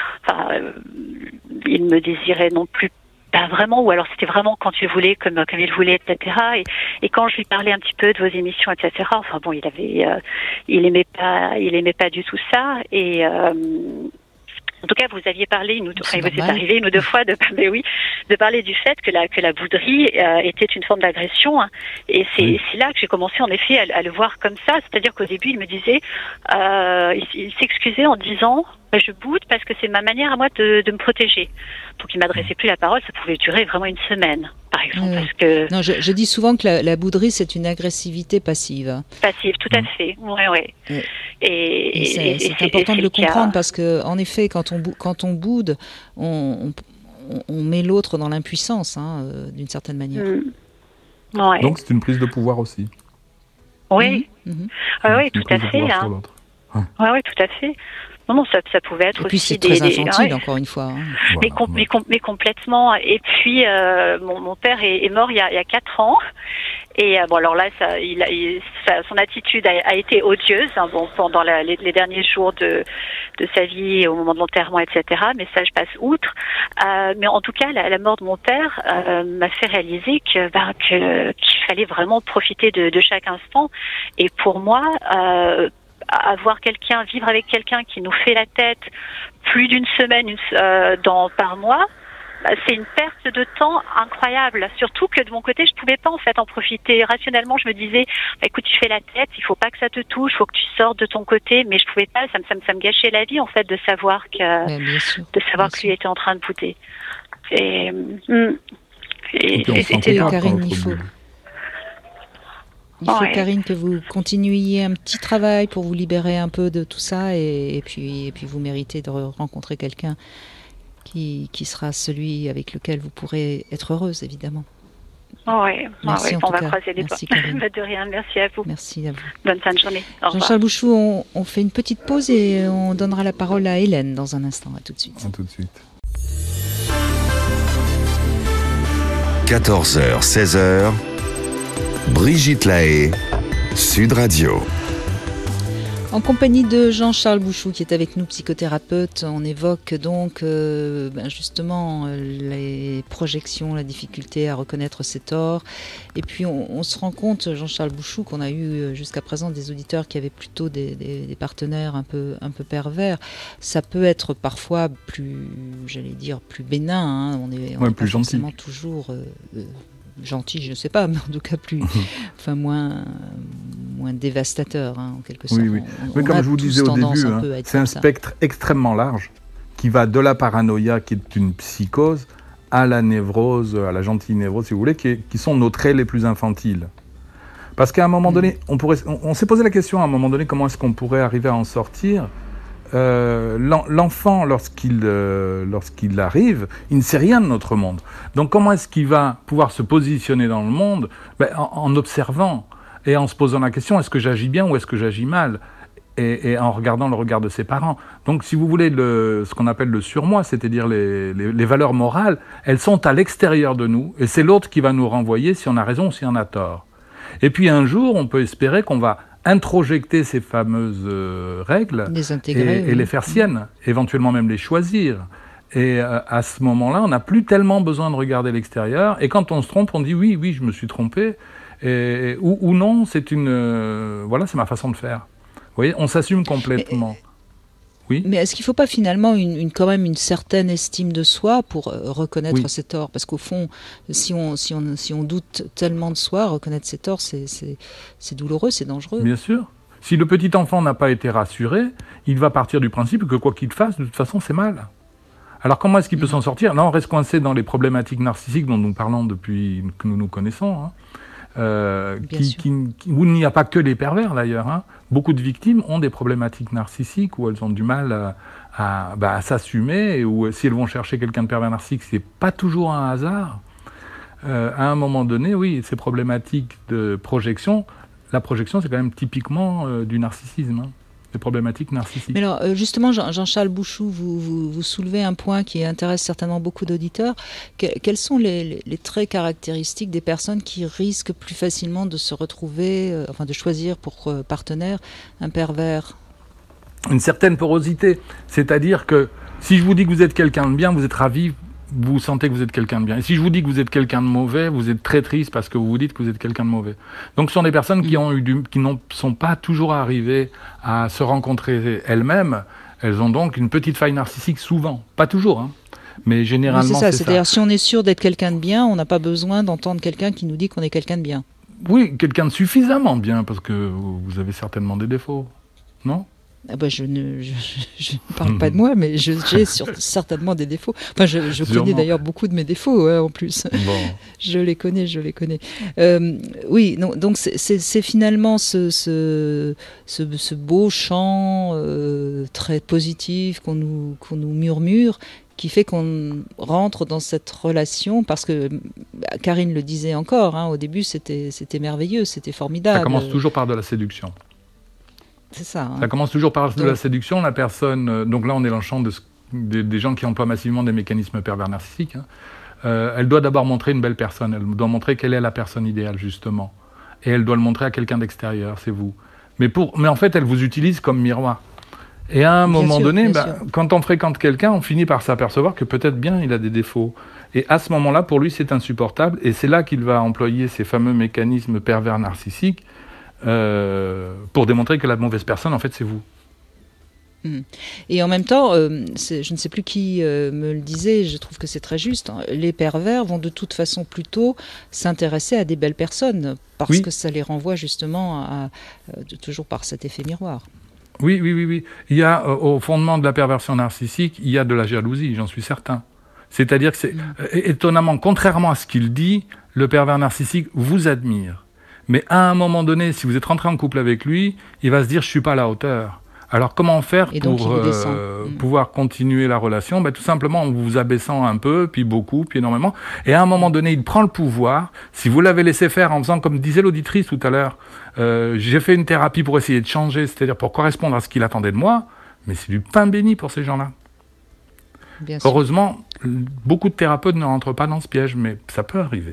me désirait non plus pas vraiment, ou alors c'était vraiment quand il voulait, comme il voulait, etc. Et quand je lui parlais un petit peu de vos émissions, etc. Enfin bon, il aimait pas du tout ça. Et en tout cas, vous aviez parlé, vous êtes arrivé 1 ou 2 fois de parler du fait que la bouderie était une forme d'agression. Hein. Et c'est là que j'ai commencé en effet à le voir comme ça. C'est-à-dire qu'au début, il me disait, il s'excusait en disant, je boude parce que c'est ma manière à moi de me protéger. Donc il m'adressait plus la parole, ça pouvait durer vraiment 1 semaine, par exemple. Parce que... Non, je dis souvent que la bouderie, c'est une agressivité passive. Passive, tout à fait. Oui. Et c'est important de le comprendre parce que, en effet, quand on boude, on met l'autre dans l'impuissance, hein, d'une certaine manière. Ouais. Donc c'est une prise de pouvoir aussi. Oui, oui, tout à fait. Hein. Oui, tout à fait. Non, ça pouvait être aussi. Et puis c'est très infantile, encore une fois. Hein. Mais complètement. Et puis mon père est mort il y a 4 ans. Et bon, alors là, son attitude a été odieuse, hein, bon, pendant les derniers jours de sa vie, au moment de l'enterrement, etc. Mais ça, je passe outre. Mais en tout cas, la mort de mon père m'a fait réaliser qu'il fallait vraiment profiter de chaque instant. Et pour moi, vivre avec quelqu'un qui nous fait la tête plus d'une semaine par mois, c'est une perte de temps incroyable. Surtout que de mon côté, je pouvais pas en fait en profiter. Rationnellement, je me disais, écoute, tu fais la tête, il faut pas que ça te touche, il faut que tu sortes de ton côté. Mais je pouvais pas, ça me gâchait la vie en fait de savoir que lui était en train de bouder. Et c'était Karine, il faut Karine, que vous continuiez un petit travail pour vous libérer un peu de tout ça, et puis vous méritez de rencontrer quelqu'un qui sera celui avec lequel vous pourrez être heureuse, évidemment. Oui, on va croiser les doigts. De rien, merci à vous. Merci à vous. Bonne fin de journée. Jean-Charles Bouchou, on fait une petite pause et on donnera la parole à Hélène dans un instant. À tout de suite. À tout de suite. 14h, 16h, Brigitte Lahaie, Sud Radio. En compagnie de Jean-Charles Bouchou qui est avec nous, psychothérapeute, on évoque donc justement les projections, la difficulté à reconnaître ses torts. Et puis on se rend compte, Jean-Charles Bouchou, qu'on a eu jusqu'à présent des auditeurs qui avaient plutôt des partenaires un peu pervers. Ça peut être parfois plus bénin. Hein. On est plus pas gentil. Forcément toujours gentil, je ne sais pas, mais en tout cas moins dévastateur, hein, en quelque sorte. Oui. Mais comme je vous disais au début, c'est un spectre extrêmement large qui va de la paranoïa, qui est une psychose, à la névrose, à la gentille névrose, si vous voulez, qui sont nos traits les plus infantiles. Parce qu'à un moment donné, on s'est posé la question à un moment donné, comment est-ce qu'on pourrait arriver à en sortir. L'enfant, lorsqu'il arrive, il ne sait rien de notre monde. Donc comment est-ce qu'il va pouvoir se positionner dans le monde ? En observant et en se posant la question, est-ce que j'agis bien ou est-ce que j'agis mal ? Et en regardant le regard de ses parents. Donc si vous voulez, ce qu'on appelle le surmoi, c'est-à-dire les valeurs morales, elles sont à l'extérieur de nous, et c'est l'autre qui va nous renvoyer si on a raison ou si on a tort. Et puis un jour, on peut espérer qu'on va introjecter ces fameuses règles et les faire siennes, éventuellement même les choisir. Et à ce moment-là, on n'a plus tellement besoin de regarder l'extérieur. Et quand on se trompe, on dit oui, je me suis trompé. Ou non, c'est c'est ma façon de faire. Vous voyez, on s'assume complètement. Oui. Mais est-ce qu'il ne faut pas finalement quand même une certaine estime de soi pour reconnaître ses torts ? Parce qu'au fond, si on doute tellement de soi, reconnaître ses torts, c'est douloureux, c'est dangereux. Bien sûr. Si le petit enfant n'a pas été rassuré, il va partir du principe que quoi qu'il fasse, de toute façon, c'est mal. Alors comment est-ce qu'il peut s'en sortir ? Là, on reste coincé dans les problématiques narcissiques dont nous parlons depuis que nous nous connaissons, où il n'y a pas que les pervers d'ailleurs. Hein. Beaucoup de victimes ont des problématiques narcissiques où elles ont du mal à s'assumer, et où si elles vont chercher quelqu'un de pervers narcissique, c'est pas toujours un hasard. À un moment donné, oui, ces problématiques de projection, la projection c'est quand même typiquement du narcissisme. Hein. Des problématiques narcissiques. Mais alors, justement, Jean-Charles Bouchou, vous soulevez un point qui intéresse certainement beaucoup d'auditeurs. Quels sont les traits caractéristiques des personnes qui risquent plus facilement de se retrouver, de choisir pour partenaire un pervers ? Une certaine porosité. C'est-à-dire que si je vous dis que vous êtes quelqu'un de bien, vous êtes ravi, vous sentez que vous êtes quelqu'un de bien. Et si je vous dis que vous êtes quelqu'un de mauvais, vous êtes très triste parce que vous vous dites que vous êtes quelqu'un de mauvais. Donc ce sont des personnes qui ne sont pas toujours arrivées à se rencontrer elles-mêmes. Elles ont donc une petite faille narcissique souvent. Pas toujours, hein. Mais généralement c'est ça. C'est-à-dire si on est sûr d'être quelqu'un de bien, on n'a pas besoin d'entendre quelqu'un qui nous dit qu'on est quelqu'un de bien. Oui, quelqu'un de suffisamment bien, parce que vous avez certainement des défauts, non ? Je ne parle pas de moi, mais j'ai certainement des défauts. Enfin, je connais d'ailleurs beaucoup de mes défauts, en plus. Bon. Je les connais. Oui, non, donc c'est finalement ce beau chant très positif qu'on nous murmure, qui fait qu'on rentre dans cette relation, parce que Karine le disait encore, au début c'était merveilleux, c'était formidable. Ça commence toujours par de la séduction. C'est ça. Hein. Ça commence toujours par de la séduction. La personne, donc là on est dans le champ des gens qui emploient massivement des mécanismes pervers narcissiques. Hein. Elle doit d'abord montrer une belle personne. Elle doit montrer quelle est la personne idéale, justement. et elle doit le montrer à quelqu'un d'extérieur, c'est vous. Mais en fait, elle vous utilise comme miroir. Et à un moment donné, quand on fréquente quelqu'un, on finit par s'apercevoir que peut-être bien il a des défauts. Et à ce moment-là, pour lui, c'est insupportable. Et c'est là qu'il va employer ces fameux mécanismes pervers narcissiques pour démontrer que la mauvaise personne, en fait, c'est vous. Et en même temps, je ne sais plus qui me le disait, je trouve que c'est très juste, hein, les pervers vont de toute façon plutôt s'intéresser à des belles personnes, parce que ça les renvoie justement toujours par cet effet miroir. Oui. Il y a, au fondement de la perversion narcissique, il y a de la jalousie, j'en suis certain. C'est-à-dire que c'est étonnamment, contrairement à ce qu'il dit, le pervers narcissique vous admire. Mais à un moment donné, si vous êtes rentré en couple avec lui, il va se dire « je suis pas à la hauteur ». Alors, comment faire pour pouvoir continuer la relation ? Tout simplement en vous abaissant un peu, puis beaucoup, puis énormément. Et à un moment donné, il prend le pouvoir. Si vous l'avez laissé faire en faisant, comme disait l'auditrice tout à l'heure, j'ai fait une thérapie pour essayer de changer, c'est-à-dire pour correspondre à ce qu'il attendait de moi, mais c'est du pain béni pour ces gens-là. Bien sûr. Heureusement, beaucoup de thérapeutes ne rentrent pas dans ce piège, mais ça peut arriver.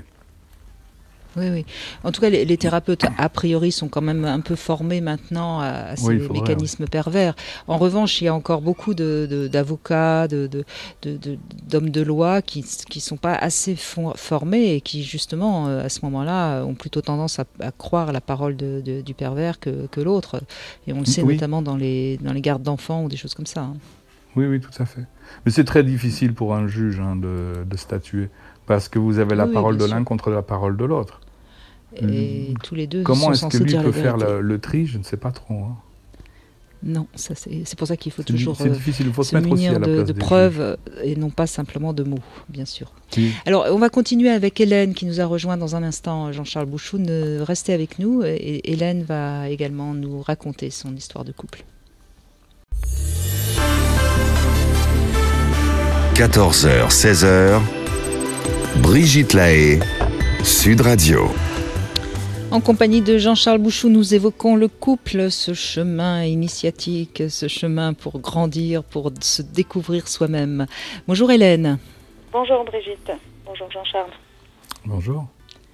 Oui. En tout cas, les thérapeutes, a priori, sont quand même un peu formés maintenant à ces mécanismes pervers. En revanche, il y a encore beaucoup d'avocats, d'hommes de loi qui sont pas assez formés et qui, justement, à ce moment-là, ont plutôt tendance à croire la parole du pervers que l'autre. Et on le sait notamment dans les gardes d'enfants ou des choses comme ça. Hein. Oui, tout à fait. Mais c'est très difficile pour un juge de statuer, parce que vous avez la parole de l'un contre la parole de l'autre. Et tous les deux Comment sont est-ce que lui peut faire le tri ? Je ne sais pas trop. Hein. Non, c'est pour ça qu'il faut toujours difficile. Il faut se munir de preuves et non pas simplement de mots, bien sûr. Oui. Alors, on va continuer avec Hélène qui nous a rejoint dans un instant. Jean-Charles Bouchoun, restez avec nous. Et Hélène va également nous raconter son histoire de couple. 14h, 16h, Brigitte Lahaie, Sud Radio. En compagnie de Jean-Charles Bouchoun, nous évoquons le couple, ce chemin initiatique, ce chemin pour grandir, pour se découvrir soi-même. Bonjour Hélène. Bonjour Brigitte. Bonjour Jean-Charles. Bonjour.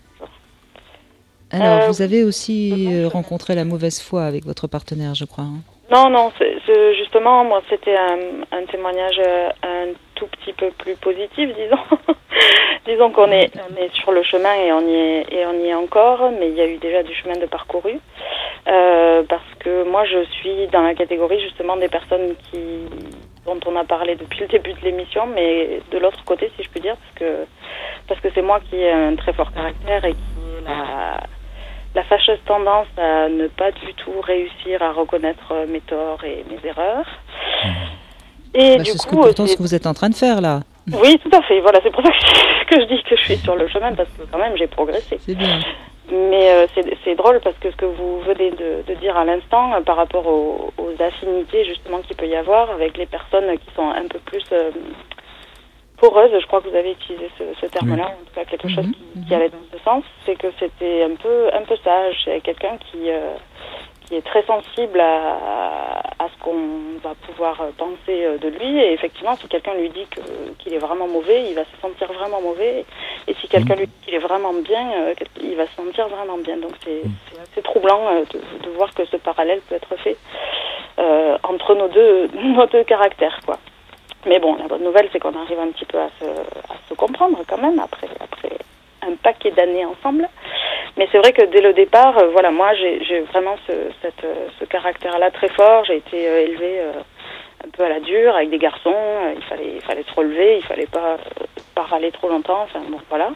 Alors, vous avez aussi rencontré la mauvaise foi avec votre partenaire, je crois. Hein. Non, justement, moi, c'était un témoignage un tout petit peu plus positif, disons. Disons qu'on est sur le chemin et on y est encore, mais il y a eu déjà du chemin de parcouru. Parce que moi, je suis dans la catégorie, justement, des personnes dont on a parlé depuis le début de l'émission, mais de l'autre côté, si je peux dire, parce que c'est moi qui ai un très fort caractère et qui ai la fâcheuse tendance à ne pas du tout réussir à reconnaître mes torts et mes erreurs. Et du coup, c'est ce que vous êtes en train de faire là. Oui, tout à fait. Voilà, c'est pour ça que je dis que je suis sur le chemin, parce que quand même j'ai progressé. C'est bien. Mais c'est drôle parce que ce que vous venez de dire à l'instant, par rapport aux affinités justement qu'il peut y avoir avec les personnes qui sont un peu plus poreuse, je crois que vous avez utilisé ce terme-là, en tout cas quelque chose qui allait dans ce sens, c'est que c'était un peu ça. C'est quelqu'un qui est très sensible à ce qu'on va pouvoir penser de lui, et effectivement, si quelqu'un lui dit qu'il est vraiment mauvais, il va se sentir vraiment mauvais, et si quelqu'un lui dit qu'il est vraiment bien, il va se sentir vraiment bien. Donc c'est assez troublant de voir que ce parallèle peut être fait entre nos deux caractères, quoi. Mais bon, la bonne nouvelle, c'est qu'on arrive un petit peu à se comprendre quand même après un paquet d'années ensemble. Mais c'est vrai que dès le départ, voilà, moi j'ai vraiment ce caractère-là très fort. J'ai été élevée un peu à la dure avec des garçons. Il fallait se relever, il fallait pas râler trop longtemps. Enfin bon, voilà.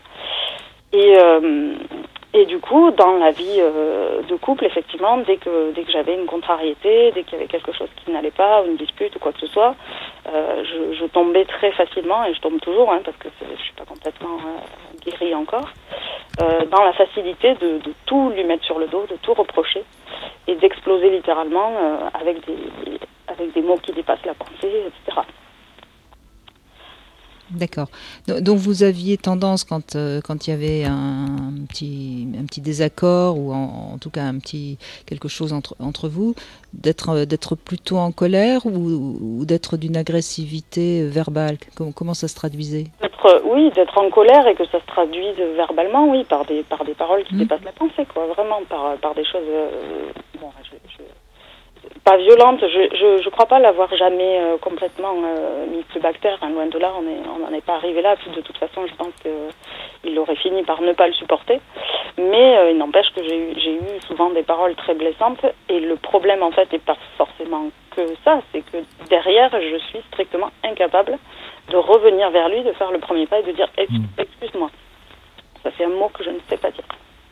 Et du coup, dans la vie de couple, effectivement, dès que j'avais une contrariété, dès qu'il y avait quelque chose qui n'allait pas, ou une dispute ou quoi que ce soit, je tombais très facilement, et je tombe toujours, parce que je suis pas complètement guérie encore, dans la facilité de tout lui mettre sur le dos, de tout reprocher, et d'exploser littéralement avec des mots qui dépassent la pensée, etc. D'accord. Donc vous aviez tendance, quand il y avait un petit désaccord, ou en tout cas quelque chose entre vous, d'être plutôt en colère, ou d'être d'une agressivité verbale. Comment ça se traduisait ? D'être en colère, et que ça se traduise verbalement, oui, par des paroles qui dépassent la pensée, quoi, vraiment, par des choses pas violente. Je crois pas l'avoir jamais complètement mis sous bactère, hein, loin de là, on n'en est pas arrivé là. Puis de toute façon, je pense qu'il aurait fini par ne pas le supporter. Mais il n'empêche que j'ai eu souvent des paroles très blessantes, et le problème en fait n'est pas forcément que ça, c'est que derrière, je suis strictement incapable de revenir vers lui, de faire le premier pas et de dire excuse-moi. Ça, c'est un mot que je ne sais pas dire.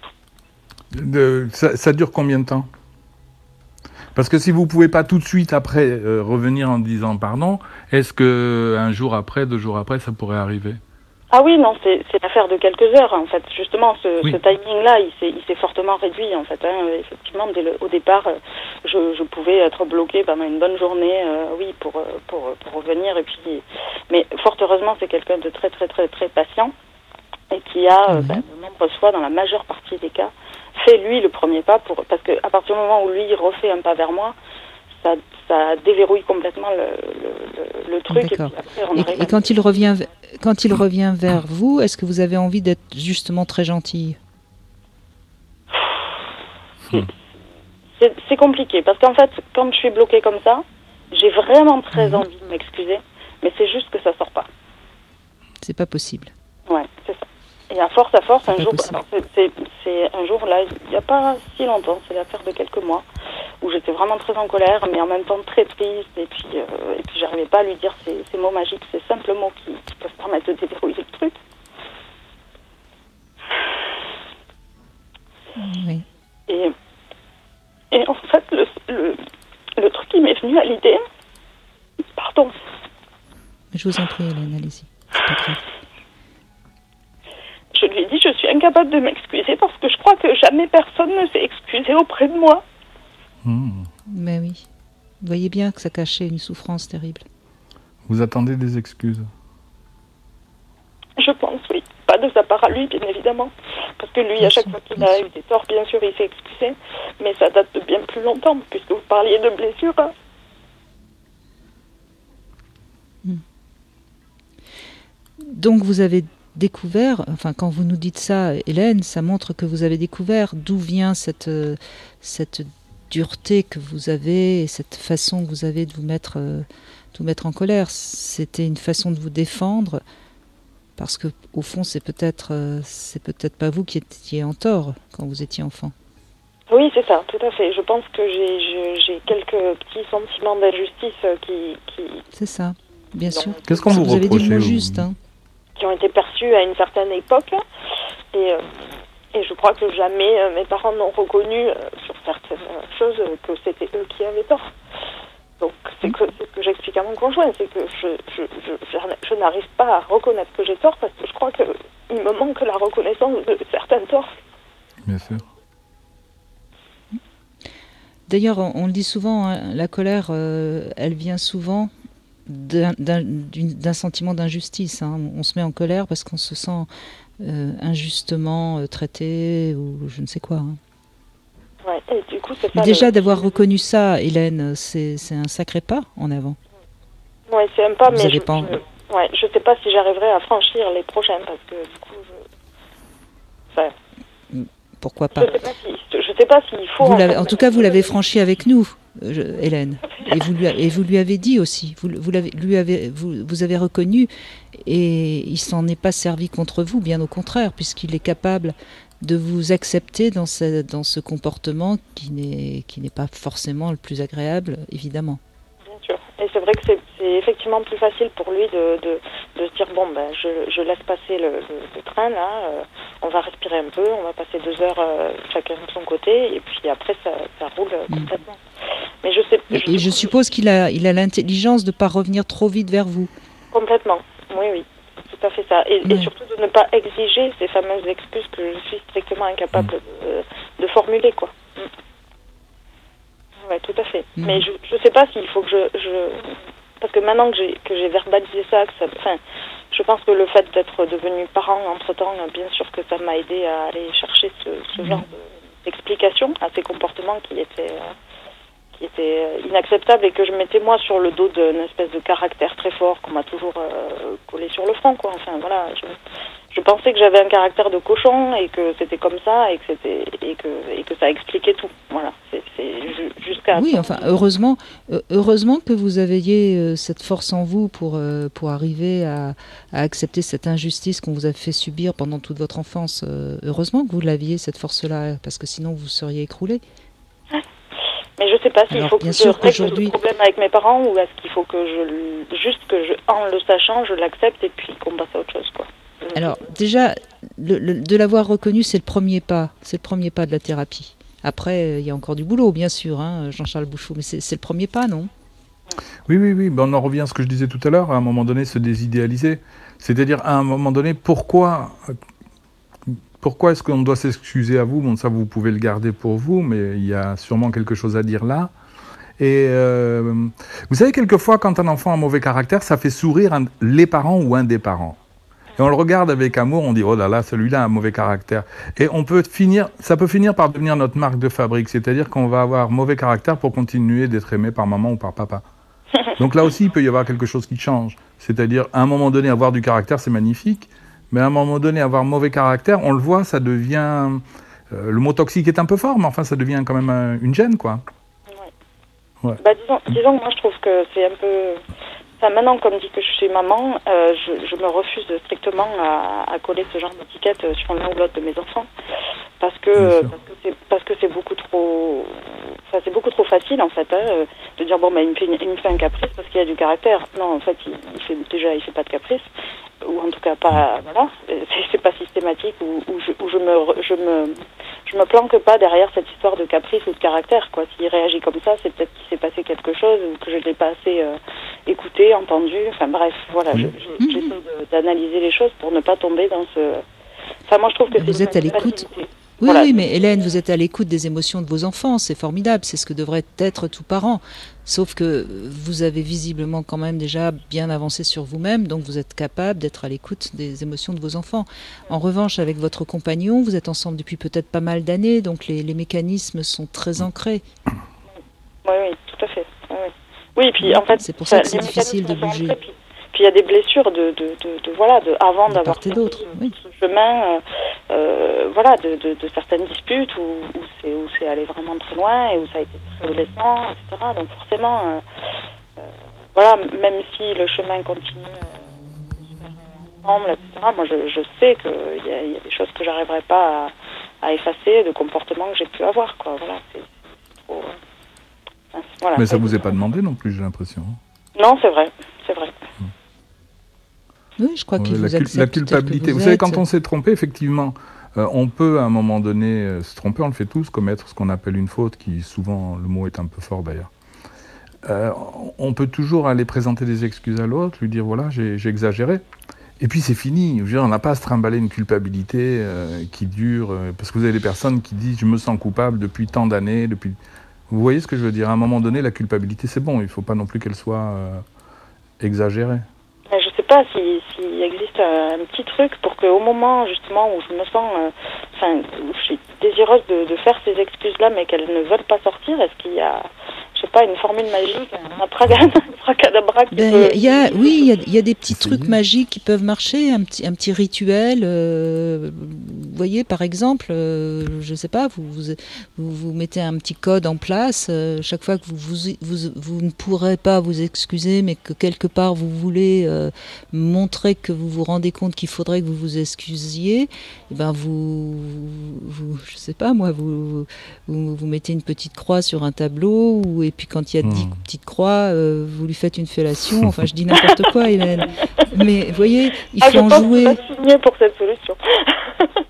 Ça dure combien de temps ? Parce que si vous ne pouvez pas tout de suite après revenir en disant pardon, est-ce que un jour après, 2 jours après, ça pourrait arriver ? Ah oui, non, c'est l'affaire de quelques heures, en fait. Justement, ce timing-là, il s'est fortement réduit, en fait. Hein. Effectivement, au départ, je pouvais être bloquée pendant une bonne journée, pour revenir. Et puis, mais fort heureusement, c'est quelqu'un de très, très, très, très patient, et qui a, de nombreuses fois, dans la majeure partie des cas, fait lui le premier pas, parce que à partir du moment où lui il refait un pas vers moi, ça déverrouille complètement le truc. D'accord. Et puis après, et quand il revient vers vous, est-ce que vous avez envie d'être justement très gentille ? C'est compliqué, parce qu'en fait, quand je suis bloquée comme ça, j'ai vraiment très envie de m'excuser, mais c'est juste que ça sort pas. C'est pas possible. Ouais, c'est ça. Et à force, un jour, c'est un jour là, il n'y a pas si longtemps, c'est l'affaire de quelques mois, où j'étais vraiment très en colère, mais en même temps très triste, et puis j'arrivais pas à lui dire ces mots magiques, ces simples mots qui peuvent permettre de déverrouiller le truc. Oui. Et en fait, le truc qui m'est venu à l'idée, pardon. Je vous en prie, Hélène, allez-y. C'est pas grave. Je lui ai dit, je suis incapable de m'excuser parce que je crois que jamais personne ne s'est excusé auprès de moi. Mais oui. Vous voyez bien que ça cachait une souffrance terrible. Vous attendez des excuses ? Je pense, oui. Pas de sa part à lui, bien évidemment. Parce que lui, à chaque fois qu'il a eu des torts, bien sûr, il s'est excusé. Mais ça date de bien plus longtemps, puisque vous parliez de blessures. Donc vous avez découvert, enfin quand vous nous dites ça, Hélène, ça montre que vous avez découvert d'où vient cette dureté que vous avez, et cette façon que vous avez de vous mettre en colère. C'était une façon de vous défendre, parce que au fond c'est peut-être pas vous qui étiez en tort quand vous étiez enfant. Oui, c'est ça, tout à fait. Je pense que j'ai quelques petits sentiments d'injustice qui... C'est ça, bien sûr. Qu'est-ce qu'on vous reproche ? Vous avez dit le mot juste, hein. Qui ont été perçus à une certaine époque, et je crois que jamais mes parents n'ont reconnu sur certaines choses que c'était eux qui avaient tort. Donc c'est ce que j'explique à mon conjoint, c'est que je n'arrive pas à reconnaître que j'ai tort, parce que je crois qu'il me manque la reconnaissance de certains torts. Bien sûr. D'ailleurs, on le dit souvent, hein, la colère, elle vient souvent d'un sentiment d'injustice. Hein. On se met en colère parce qu'on se sent injustement traité, ou je ne sais quoi. Hein. Ouais, et du coup, c'est déjà d'avoir reconnu ça, Hélène, c'est un sacré pas en avant. Oui, c'est un pas, mais je sais pas si j'arriverai à franchir les prochains, parce que du coup, pourquoi pas ? Je sais pas s'il faut... En tout cas, vous l'avez franchi avec nous, Hélène. Et vous lui avez dit aussi. Vous avez reconnu, et il s'en est pas servi contre vous, bien au contraire, puisqu'il est capable de vous accepter dans ce comportement qui n'est pas forcément le plus agréable, évidemment. Bien sûr. Et c'est vrai que c'est effectivement plus facile pour lui de se dire, bon, ben, je laisse passer le train, là, on va respirer un peu, on va passer 2 heures chacun de son côté, et puis après, ça roule complètement. Mais je suppose qu'il a l'intelligence de ne pas revenir trop vite vers vous. Complètement, oui. Tout à fait ça. Et surtout de ne pas exiger ces fameuses excuses que je suis strictement incapable de formuler, quoi. Oui, tout à fait. Mais je sais pas s'il faut que je... Parce que maintenant que j'ai verbalisé ça, je pense que le fait d'être devenu parent entre-temps, bien sûr que ça m'a aidé à aller chercher ce genre d'explication à ces comportements qui étaient inacceptables et que je mettais moi sur le dos d'une espèce de caractère très fort qu'on m'a toujours collé sur le front, quoi. Enfin voilà, je pensais que j'avais un caractère de cochon et que c'était comme ça et que ça expliquait tout. Voilà, c'est jusqu'à... Oui, enfin heureusement que vous aviez cette force en vous pour arriver à accepter cette injustice qu'on vous a fait subir pendant toute votre enfance. Heureusement que vous l'aviez, cette force-là, parce que sinon vous seriez écroulé. Mais je sais pas s'il faut que je règle ce problème avec mes parents ou est-ce qu'il faut que en le sachant, je l'accepte et puis qu'on passe à autre chose, quoi. Alors déjà, de l'avoir reconnu, c'est le premier pas. C'est le premier pas de la thérapie. Après, il y a encore du boulot, bien sûr, hein, Jean-Charles Bouchot, mais c'est le premier pas, non ? Oui. Ben, on en revient à ce que je disais tout à l'heure, à un moment donné, se désidéaliser. C'est-à-dire, à un moment donné, pourquoi est-ce qu'on doit s'excuser à vous ? Bon, ça, vous pouvez le garder pour vous, mais il y a sûrement quelque chose à dire là. Et vous savez, quelquefois, quand un enfant a un mauvais caractère, ça fait sourire les parents ou un des parents. Et on le regarde avec amour, on dit « Oh là là, celui-là a un mauvais caractère ». Et ça peut finir par devenir notre marque de fabrique, c'est-à-dire qu'on va avoir mauvais caractère pour continuer d'être aimé par maman ou par papa. Donc là aussi, il peut y avoir quelque chose qui change. C'est-à-dire, à un moment donné, avoir du caractère, c'est magnifique, mais à un moment donné, avoir mauvais caractère, on le voit, ça devient... le mot toxique est un peu fort, mais enfin, ça devient quand même une gêne, quoi. Ouais. Bah, disons que moi, je trouve que c'est un peu... Enfin, maintenant, comme dit que je suis maman, je me refuse strictement à coller ce genre d'étiquette sur l'un ou l'autre de mes enfants, parce que c'est beaucoup trop, enfin c'est beaucoup trop facile en fait, de dire bon il me fait un caprice parce qu'il a du caractère. Non, en fait il fait pas de caprice, ou en tout cas pas, voilà, c'est pas systématique, ou je me planque pas derrière cette histoire de caprice ou de caractère, quoi. S'il réagit comme ça, c'est peut-être qu'il s'est passé quelque chose ou que je l'ai pas assez écouté, entendu. Enfin bref, voilà, j'essaie d'analyser les choses pour ne pas tomber dans ce... Enfin moi je trouve que vous êtes à l'écoute. Oui, voilà. Oui, mais Hélène, vous êtes à l'écoute des émotions de vos enfants, c'est formidable, c'est ce que devrait être tout parent. Sauf que vous avez visiblement quand même déjà bien avancé sur vous-même, donc vous êtes capable d'être à l'écoute des émotions de vos enfants. En revanche, avec votre compagnon, vous êtes ensemble depuis peut-être pas mal d'années, donc les mécanismes sont très ancrés. Oui, tout à fait. Oui, et puis en fait, c'est pour ça que c'est difficile de bouger. Puis il y a des blessures avant d'avoir fait d'autres, oui. Ce chemin, voilà, de certaines disputes où c'est allé vraiment très loin et où ça a été très adolescent, etc. Donc forcément, voilà, même si le chemin continue ensemble, etc. Moi, je sais qu'il y a des choses que j'arriverai pas à effacer, de comportements que j'ai pu avoir, quoi. Voilà, c'est trop. Voilà, mais ça vous est pas demandé non plus, j'ai l'impression. Non, c'est vrai. Oui, je crois qu'il vous accepte. La culpabilité. Vous savez, quand on s'est trompé, effectivement, on peut à un moment donné se tromper, on le fait tous, commettre ce qu'on appelle une faute, qui souvent, le mot est un peu fort d'ailleurs. On peut toujours aller présenter des excuses à l'autre, lui dire voilà, j'ai exagéré. Et puis c'est fini. Je veux dire, on n'a pas à se trimballer une culpabilité qui dure, parce que vous avez des personnes qui disent je me sens coupable depuis tant d'années, depuis... Vous voyez ce que je veux dire ? À un moment donné, la culpabilité, c'est bon. Il ne faut pas non plus qu'elle soit exagérée. Je ne sais pas s'il existe un petit truc pour qu'au moment, justement, où je me sens... où je suis désireuse de faire ces excuses-là, mais qu'elles ne veulent pas sortir, est-ce qu'il y a... Je sais pas, une formule magique, un abracadabra qui peut... il y a des petits trucs magiques qui peuvent marcher, un petit rituel. Vous voyez, par exemple, je sais pas, vous mettez un petit code en place. Chaque fois que vous ne pourrez pas vous excuser, mais que quelque part vous voulez montrer que vous vous rendez compte qu'il faudrait que vous vous excusiez, et ben je sais pas moi, vous mettez une petite croix sur un tableau et puis quand il y a 10 petites croix, vous lui faites une fellation. Enfin, je dis n'importe quoi, Hélène. Mais vous voyez, il faut en jouer. Je pense que je vais signer pour cette solution.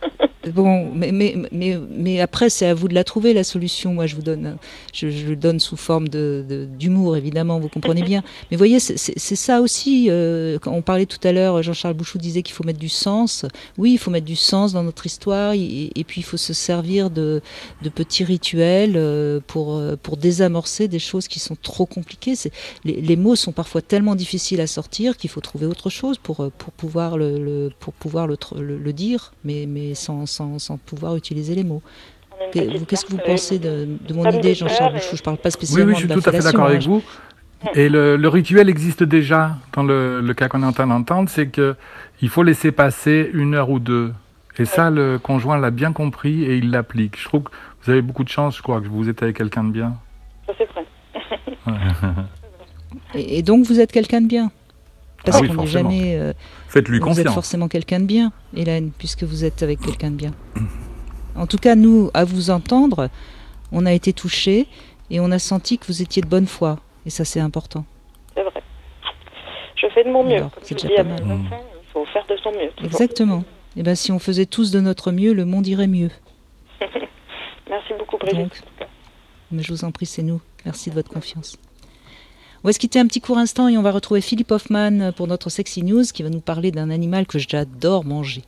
Bon, mais après, c'est à vous de la trouver, la solution. Moi, je le donne sous forme d'humour, évidemment, vous comprenez bien. Mais vous voyez, c'est ça aussi. Quand on parlait tout à l'heure, Jean-Charles Bouchou disait qu'il faut mettre du sens. Oui, il faut mettre du sens dans notre histoire, et puis il faut se servir de petits rituels pour désamorcer des choses qui sont trop compliquées. Les mots sont parfois tellement difficiles à sortir qu'il faut trouver autre chose pour pouvoir le dire, mais sans pouvoir utiliser les mots. Qu'est-ce que vous pensez de mon idée, Jean-Charles Bouchou? Je ne parle pas spécialement de l'inflation. Oui, je suis tout à fait d'accord avec vous. Et le rituel existe déjà dans le cas qu'on est en train d'entendre, c'est qu'il faut laisser passer 1 heure ou 2. Et ça, le conjoint l'a bien compris et il l'applique. Je trouve que vous avez beaucoup de chance, je crois, que vous êtes avec quelqu'un de bien. Ça, c'est vrai. Et donc, vous êtes quelqu'un de bien? Parce qu'on n'est jamais... Faites-lui confiance. Vous êtes forcément quelqu'un de bien, Hélène, puisque vous êtes avec quelqu'un de bien. En tout cas, nous, à vous entendre, on a été touchés et on a senti que vous étiez de bonne foi. Et ça, c'est important. C'est vrai. Je fais de mon mieux. Alors, comme je dis à mes enfants, il faut faire de son mieux. Toujours. Exactement. Et bien, si on faisait tous de notre mieux, le monde irait mieux. Merci beaucoup, Brigitte. Mais je vous en prie, c'est nous. Merci de votre confiance. On va se quitter un petit court instant et on va retrouver Philippe Hoffman pour notre Sexy News qui va nous parler d'un animal que j'adore manger.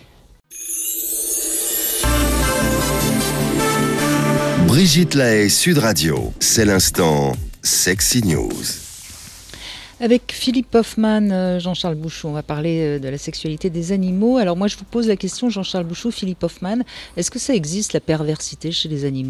Brigitte Lahaie, Sud Radio, c'est l'instant Sexy News. Avec Philippe Hoffman, Jean-Charles Bouchou, on va parler de la sexualité des animaux. Alors moi je vous pose la question, Jean-Charles Bouchou, Philippe Hoffman, est-ce que ça existe la perversité chez les animaux ?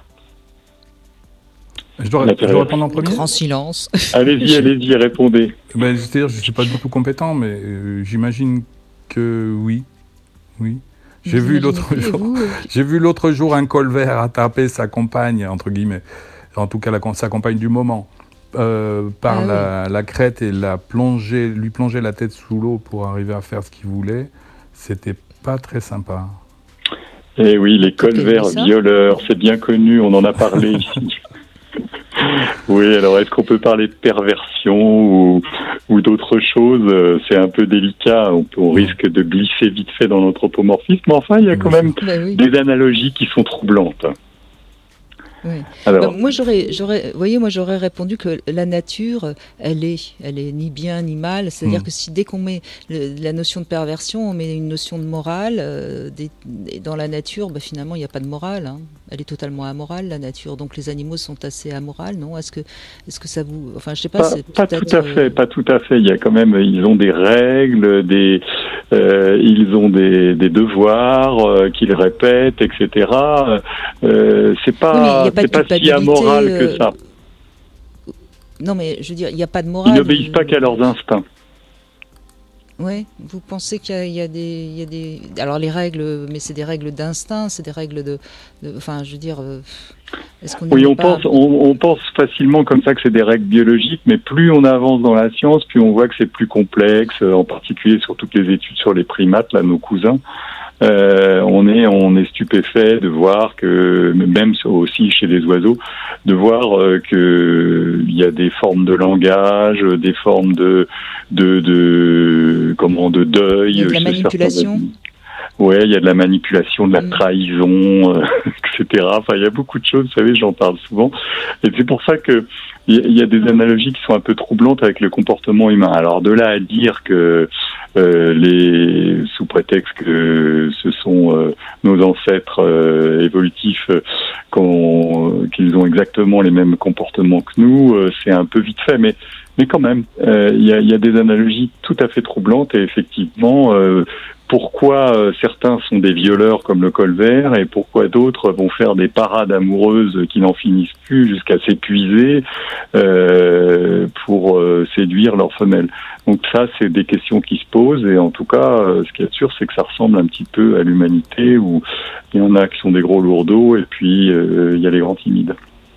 Je dois répondre en premier. Grand silence. Allez-y, répondez. C'est-à-dire, je ne suis pas du tout compétent, mais j'imagine que oui. J'ai vu l'autre jour un colvert attraper sa compagne, entre guillemets, en tout cas sa compagne du moment, par la crête et lui plonger la tête sous l'eau pour arriver à faire ce qu'il voulait. C'était pas très sympa. Eh oui, les colverts violeurs, c'est bien connu, on en a parlé ici. Oui, alors est-ce qu'on peut parler de perversion ou d'autre chose ? C'est un peu délicat, on risque de glisser vite fait dans l'anthropomorphisme, mais enfin, il y a quand même des analogies qui sont troublantes. Oui. Alors, moi j'aurais répondu que la nature, elle est ni bien ni mal. C'est-à-dire que si dès qu'on met la notion de perversion, on met une notion de morale, dans la nature, finalement il n'y a pas de morale. Hein. Elle est totalement amorale, la nature. Donc les animaux sont assez amorales, non ? Est-ce que ça vous... Enfin, je sais pas. Pas tout à fait. Il y a quand même, ils ont des règles, ils ont des devoirs qu'ils répètent, etc. C'est pas si amoral que ça. Non, mais je veux dire, il n'y a pas de morale. Ils n'obéissent pas qu'à leurs instincts. Oui, vous pensez qu'il y a des... Alors les règles, mais c'est des règles d'instinct, c'est des règles de... Enfin, je veux dire... Est-ce qu'on on pense facilement comme ça que c'est des règles biologiques, mais plus on avance dans la science, plus on voit que c'est plus complexe, en particulier sur toutes les études sur les primates, là, nos cousins. On est stupéfait de voir que, même aussi chez les oiseaux, de voir que il y a des formes de langage, des formes de deuil. Il y a de la manipulation. Ouais, il y a de la manipulation, de la trahison, etc. Enfin, il y a beaucoup de choses, vous savez, j'en parle souvent. Et c'est pour ça que il y a des analogies qui sont un peu troublantes avec le comportement humain. Alors de là à dire que sous prétexte que ce sont nos ancêtres évolutifs qu'ils ont exactement les mêmes comportements que nous, c'est un peu vite fait, mais quand même, il y a des analogies tout à fait troublantes et effectivement, pourquoi certains sont des violeurs comme le colvert et pourquoi d'autres vont faire des parades amoureuses qui n'en finissent plus jusqu'à s'épuiser pour séduire leur femelle. Donc ça, c'est des questions qui se posent et en tout cas, ce qui est sûr, c'est que ça ressemble un petit peu à l'humanité où il y en a qui sont des gros lourdeaux et puis il y a les grands timides.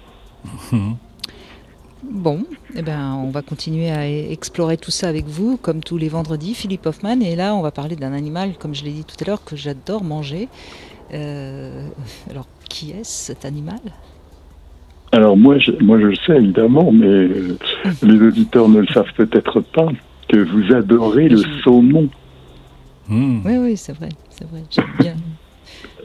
Bon, on va continuer à explorer tout ça avec vous, comme tous les vendredis, Philippe Hoffman. Et là, on va parler d'un animal, comme je l'ai dit tout à l'heure, que j'adore manger. Alors, qui est-ce, cet animal ? Alors, moi, je le sais, évidemment, mais les auditeurs ne le savent peut-être pas, que vous adorez le saumon. Oui, c'est vrai, j'aime bien.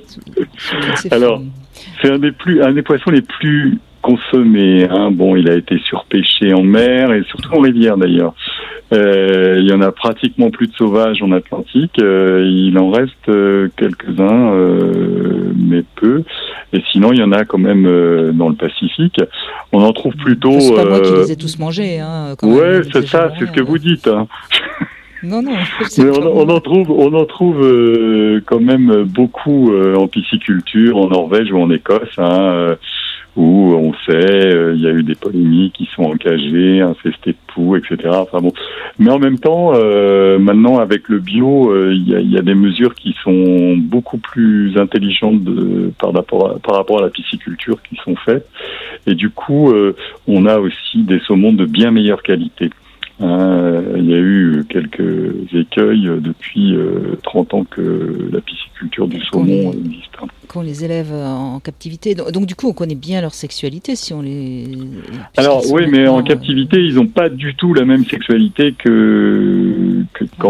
Alors, c'est un des poissons les plus consommés. Hein. Bon, il a été surpêché en mer et surtout en rivière d'ailleurs. Il y en a pratiquement plus de sauvages en Atlantique. Il en reste quelques-uns, mais peu. Et sinon, il y en a quand même dans le Pacifique. On en trouve plutôt... C'est pas moi qui les ai tous mangés. Hein, ouais, c'est ça, c'est ce que vous dites. Hein. Non. Mais on en trouve quand même beaucoup en pisciculture, en Norvège ou en Écosse, hein, où on sait, il y a eu des polémiques qui sont encagées, infestées de poux, etc. Enfin bon. Mais en même temps, maintenant avec le bio, il y a des mesures qui sont beaucoup plus intelligentes par rapport à la pisciculture qui sont faites. Et du coup, on a aussi des saumons de bien meilleure qualité. Il y a eu quelques écueils depuis 30 ans que la pisciculture du saumon existe. Qu'on les élève en captivité. Donc du coup, on connaît bien leur sexualité si on les... Alors oui, mais en captivité, ils n'ont pas du tout la même sexualité que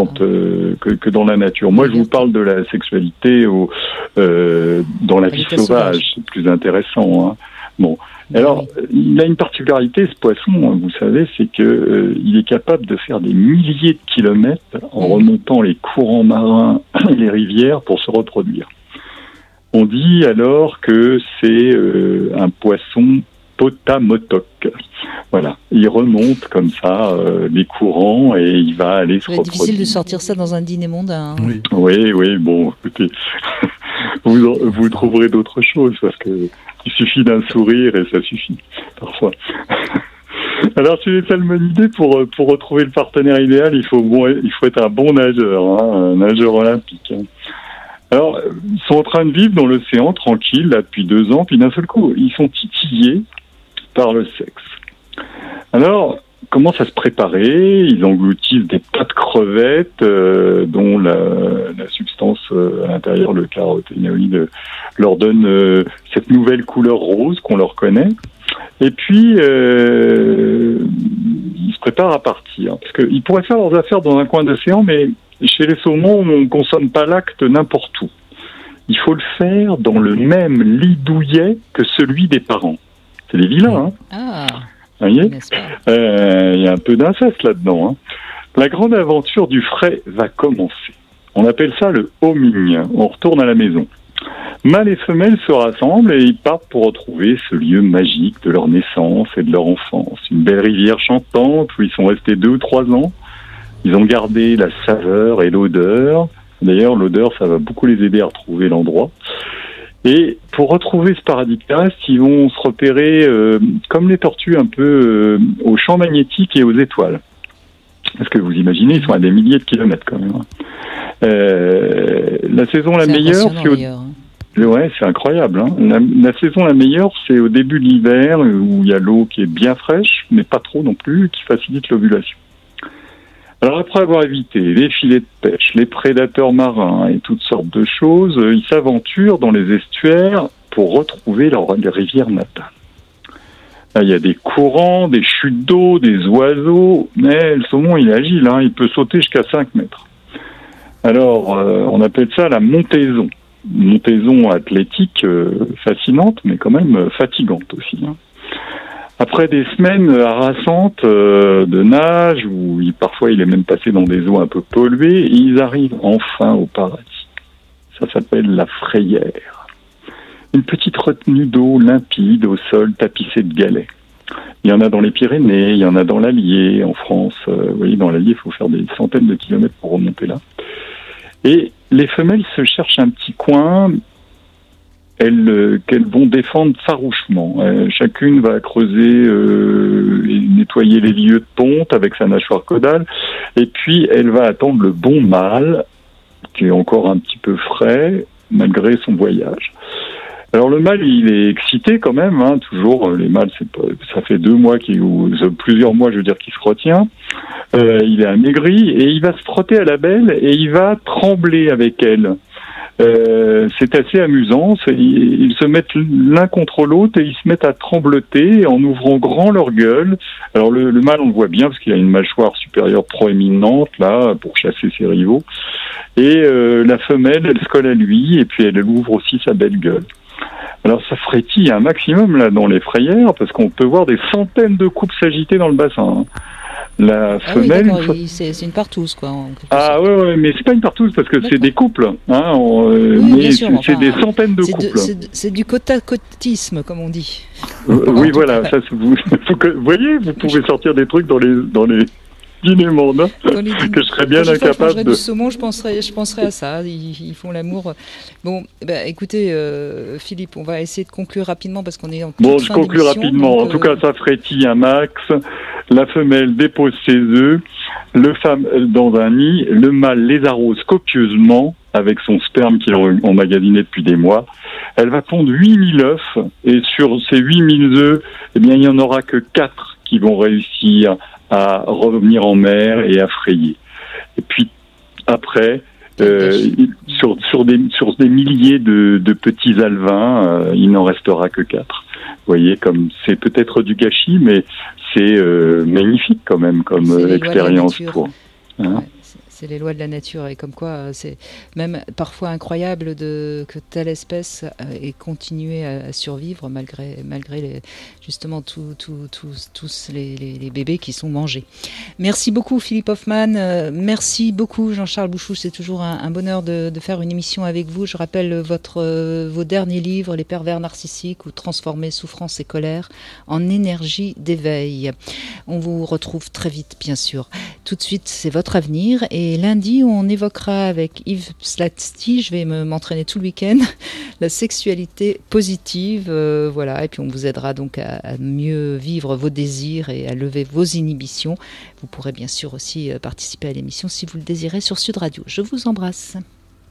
dans la nature. Moi, je vous parle de la sexualité dans la vie sauvage. C'est plus intéressant. Hein. Bon. Alors, il a une particularité, ce poisson, vous savez, c'est que il est capable de faire des milliers de kilomètres en remontant les courants marins et les rivières pour se reproduire. On dit alors que c'est un poisson potamotoc. Voilà, il remonte comme ça les courants et il va aller se reproduire. C'est difficile de sortir ça dans un dîner mondain. Hein. Oui, bon, écoutez, vous trouverez d'autres choses parce que il suffit d'un sourire et ça suffit, parfois. Alors, chez les salmonidés, pour retrouver le partenaire idéal, il faut être un bon nageur, hein, un nageur olympique. Hein. Alors, ils sont en train de vivre dans l'océan, tranquille, là, depuis 2 ans, puis d'un seul coup, ils sont titillés par le sexe. Alors, commencent à se préparer, ils engloutissent des tas de crevettes dont la substance à l'intérieur, le caroténoïde, leur donne cette nouvelle couleur rose qu'on leur connaît. Et puis, ils se préparent à partir. Parce qu'ils pourraient faire leurs affaires dans un coin d'océan, mais chez les saumons, on ne consomme pas l'acte n'importe où. Il faut le faire dans le même lit douillet que celui des parents. C'est des vilains, hein. Vous voyez, il y a un peu d'inceste là-dedans. Hein. La grande aventure du frais va commencer. On appelle ça le homing. On retourne à la maison. Mâles et femelles se rassemblent et ils partent pour retrouver ce lieu magique de leur naissance et de leur enfance. Une belle rivière chantante où ils sont restés 2 ou 3 ans. Ils ont gardé la saveur et l'odeur. D'ailleurs, l'odeur, ça va beaucoup les aider à retrouver l'endroit. Et pour retrouver ce paradis terrestre, ils vont se repérer, comme les tortues, un peu aux champs magnétiques et aux étoiles. Parce que vous imaginez, ils sont à des milliers de kilomètres quand même. La saison la meilleure, ouais, c'est incroyable. Hein. La saison la meilleure, c'est au début de l'hiver où il y a l'eau qui est bien fraîche, mais pas trop non plus, qui facilite l'ovulation. Alors après avoir évité les filets de pêche, les prédateurs marins et toutes sortes de choses, ils s'aventurent dans les estuaires pour retrouver leur rivière natale. Là, il y a des courants, des chutes d'eau, des oiseaux, mais le saumon il est agile, hein, il peut sauter jusqu'à 5 mètres. Alors on appelle ça la montaison. Une montaison athlétique fascinante, mais quand même fatigante aussi. Hein. Après des semaines harassantes de nage, où parfois il est même passé dans des eaux un peu polluées, ils arrivent enfin au paradis. Ça s'appelle la Frayère. Une petite retenue d'eau limpide au sol tapissé de galets. Il y en a dans les Pyrénées, il y en a dans l'Allier, en France. Vous voyez, dans l'Allier, il faut faire des centaines de kilomètres pour remonter là. Et les femelles se cherchent un petit coin qu'elles vont défendre farouchement. Chacune va creuser et nettoyer les lieux de ponte avec sa nageoire caudale, et puis elle va attendre le bon mâle, qui est encore un petit peu frais, malgré son voyage. Alors le mâle, il est excité quand même, hein, toujours. Les mâles, ça fait 2 mois ou plusieurs mois, je veux dire, qu'il se retient. Il est amaigri et il va se frotter à la belle et il va trembler avec elle. c'est assez amusant. Ils se mettent l'un contre l'autre et ils se mettent à trembloter en ouvrant grand leur gueule. Alors le mâle, on le voit bien parce qu'il a une mâchoire supérieure proéminente là pour chasser ses rivaux. Et la femelle, elle se colle à lui et puis elle ouvre aussi sa belle gueule. Alors ça frétille un maximum là dans les frayères parce qu'on peut voir des centaines de couples s'agiter dans le bassin. La femelle, c'est une partouze quoi. Ouais, mais c'est pas une partouze parce que c'est des couples, hein. Mais c'est des centaines de couples. C'est du côte-à-côtisme comme on dit. Oui, voilà. Ça, vous voyez, vous pouvez sortir des trucs dans les dîner mondain que je serais bien incapable de. Du saumon, je penserais à ça. Ils font l'amour. Bon, écoutez, Philippe, on va essayer de conclure rapidement parce qu'on est en toute fin je conclue rapidement. Donc, en tout cas, ça frétille un max. La femelle dépose ses œufs, le femelle dans un nid, le mâle les arrose copieusement avec son sperme qu'il a emmagasiné depuis des mois. Elle va pondre 8000 œufs et sur ces 8000 œufs, il n'y en aura que 4 qui vont réussir à revenir en mer et à frayer. Et puis après, sur des milliers de petits alevins, il n'en restera que 4. Vous voyez, comme c'est peut-être du gâchis, mais c'est magnifique quand même comme expérience pour. Hein. C'est les lois de la nature et comme quoi c'est même parfois incroyable que telle espèce ait continué à survivre malgré justement tous les bébés qui sont mangés. Merci beaucoup Philippe Hoffmann, merci beaucoup Jean-Charles Bouchou, c'est toujours un bonheur de faire une émission avec vous. Je rappelle vos derniers livres, Les pervers narcissiques ou Transformer souffrance et colère en énergie d'éveil. On vous retrouve très vite bien sûr. Tout de suite c'est votre avenir et lundi, on évoquera avec Yves Slatsky, je vais m'entraîner tout le week-end, la sexualité positive, voilà, et puis on vous aidera donc à mieux vivre vos désirs et à lever vos inhibitions. Vous pourrez bien sûr aussi participer à l'émission si vous le désirez sur Sud Radio. Je vous embrasse.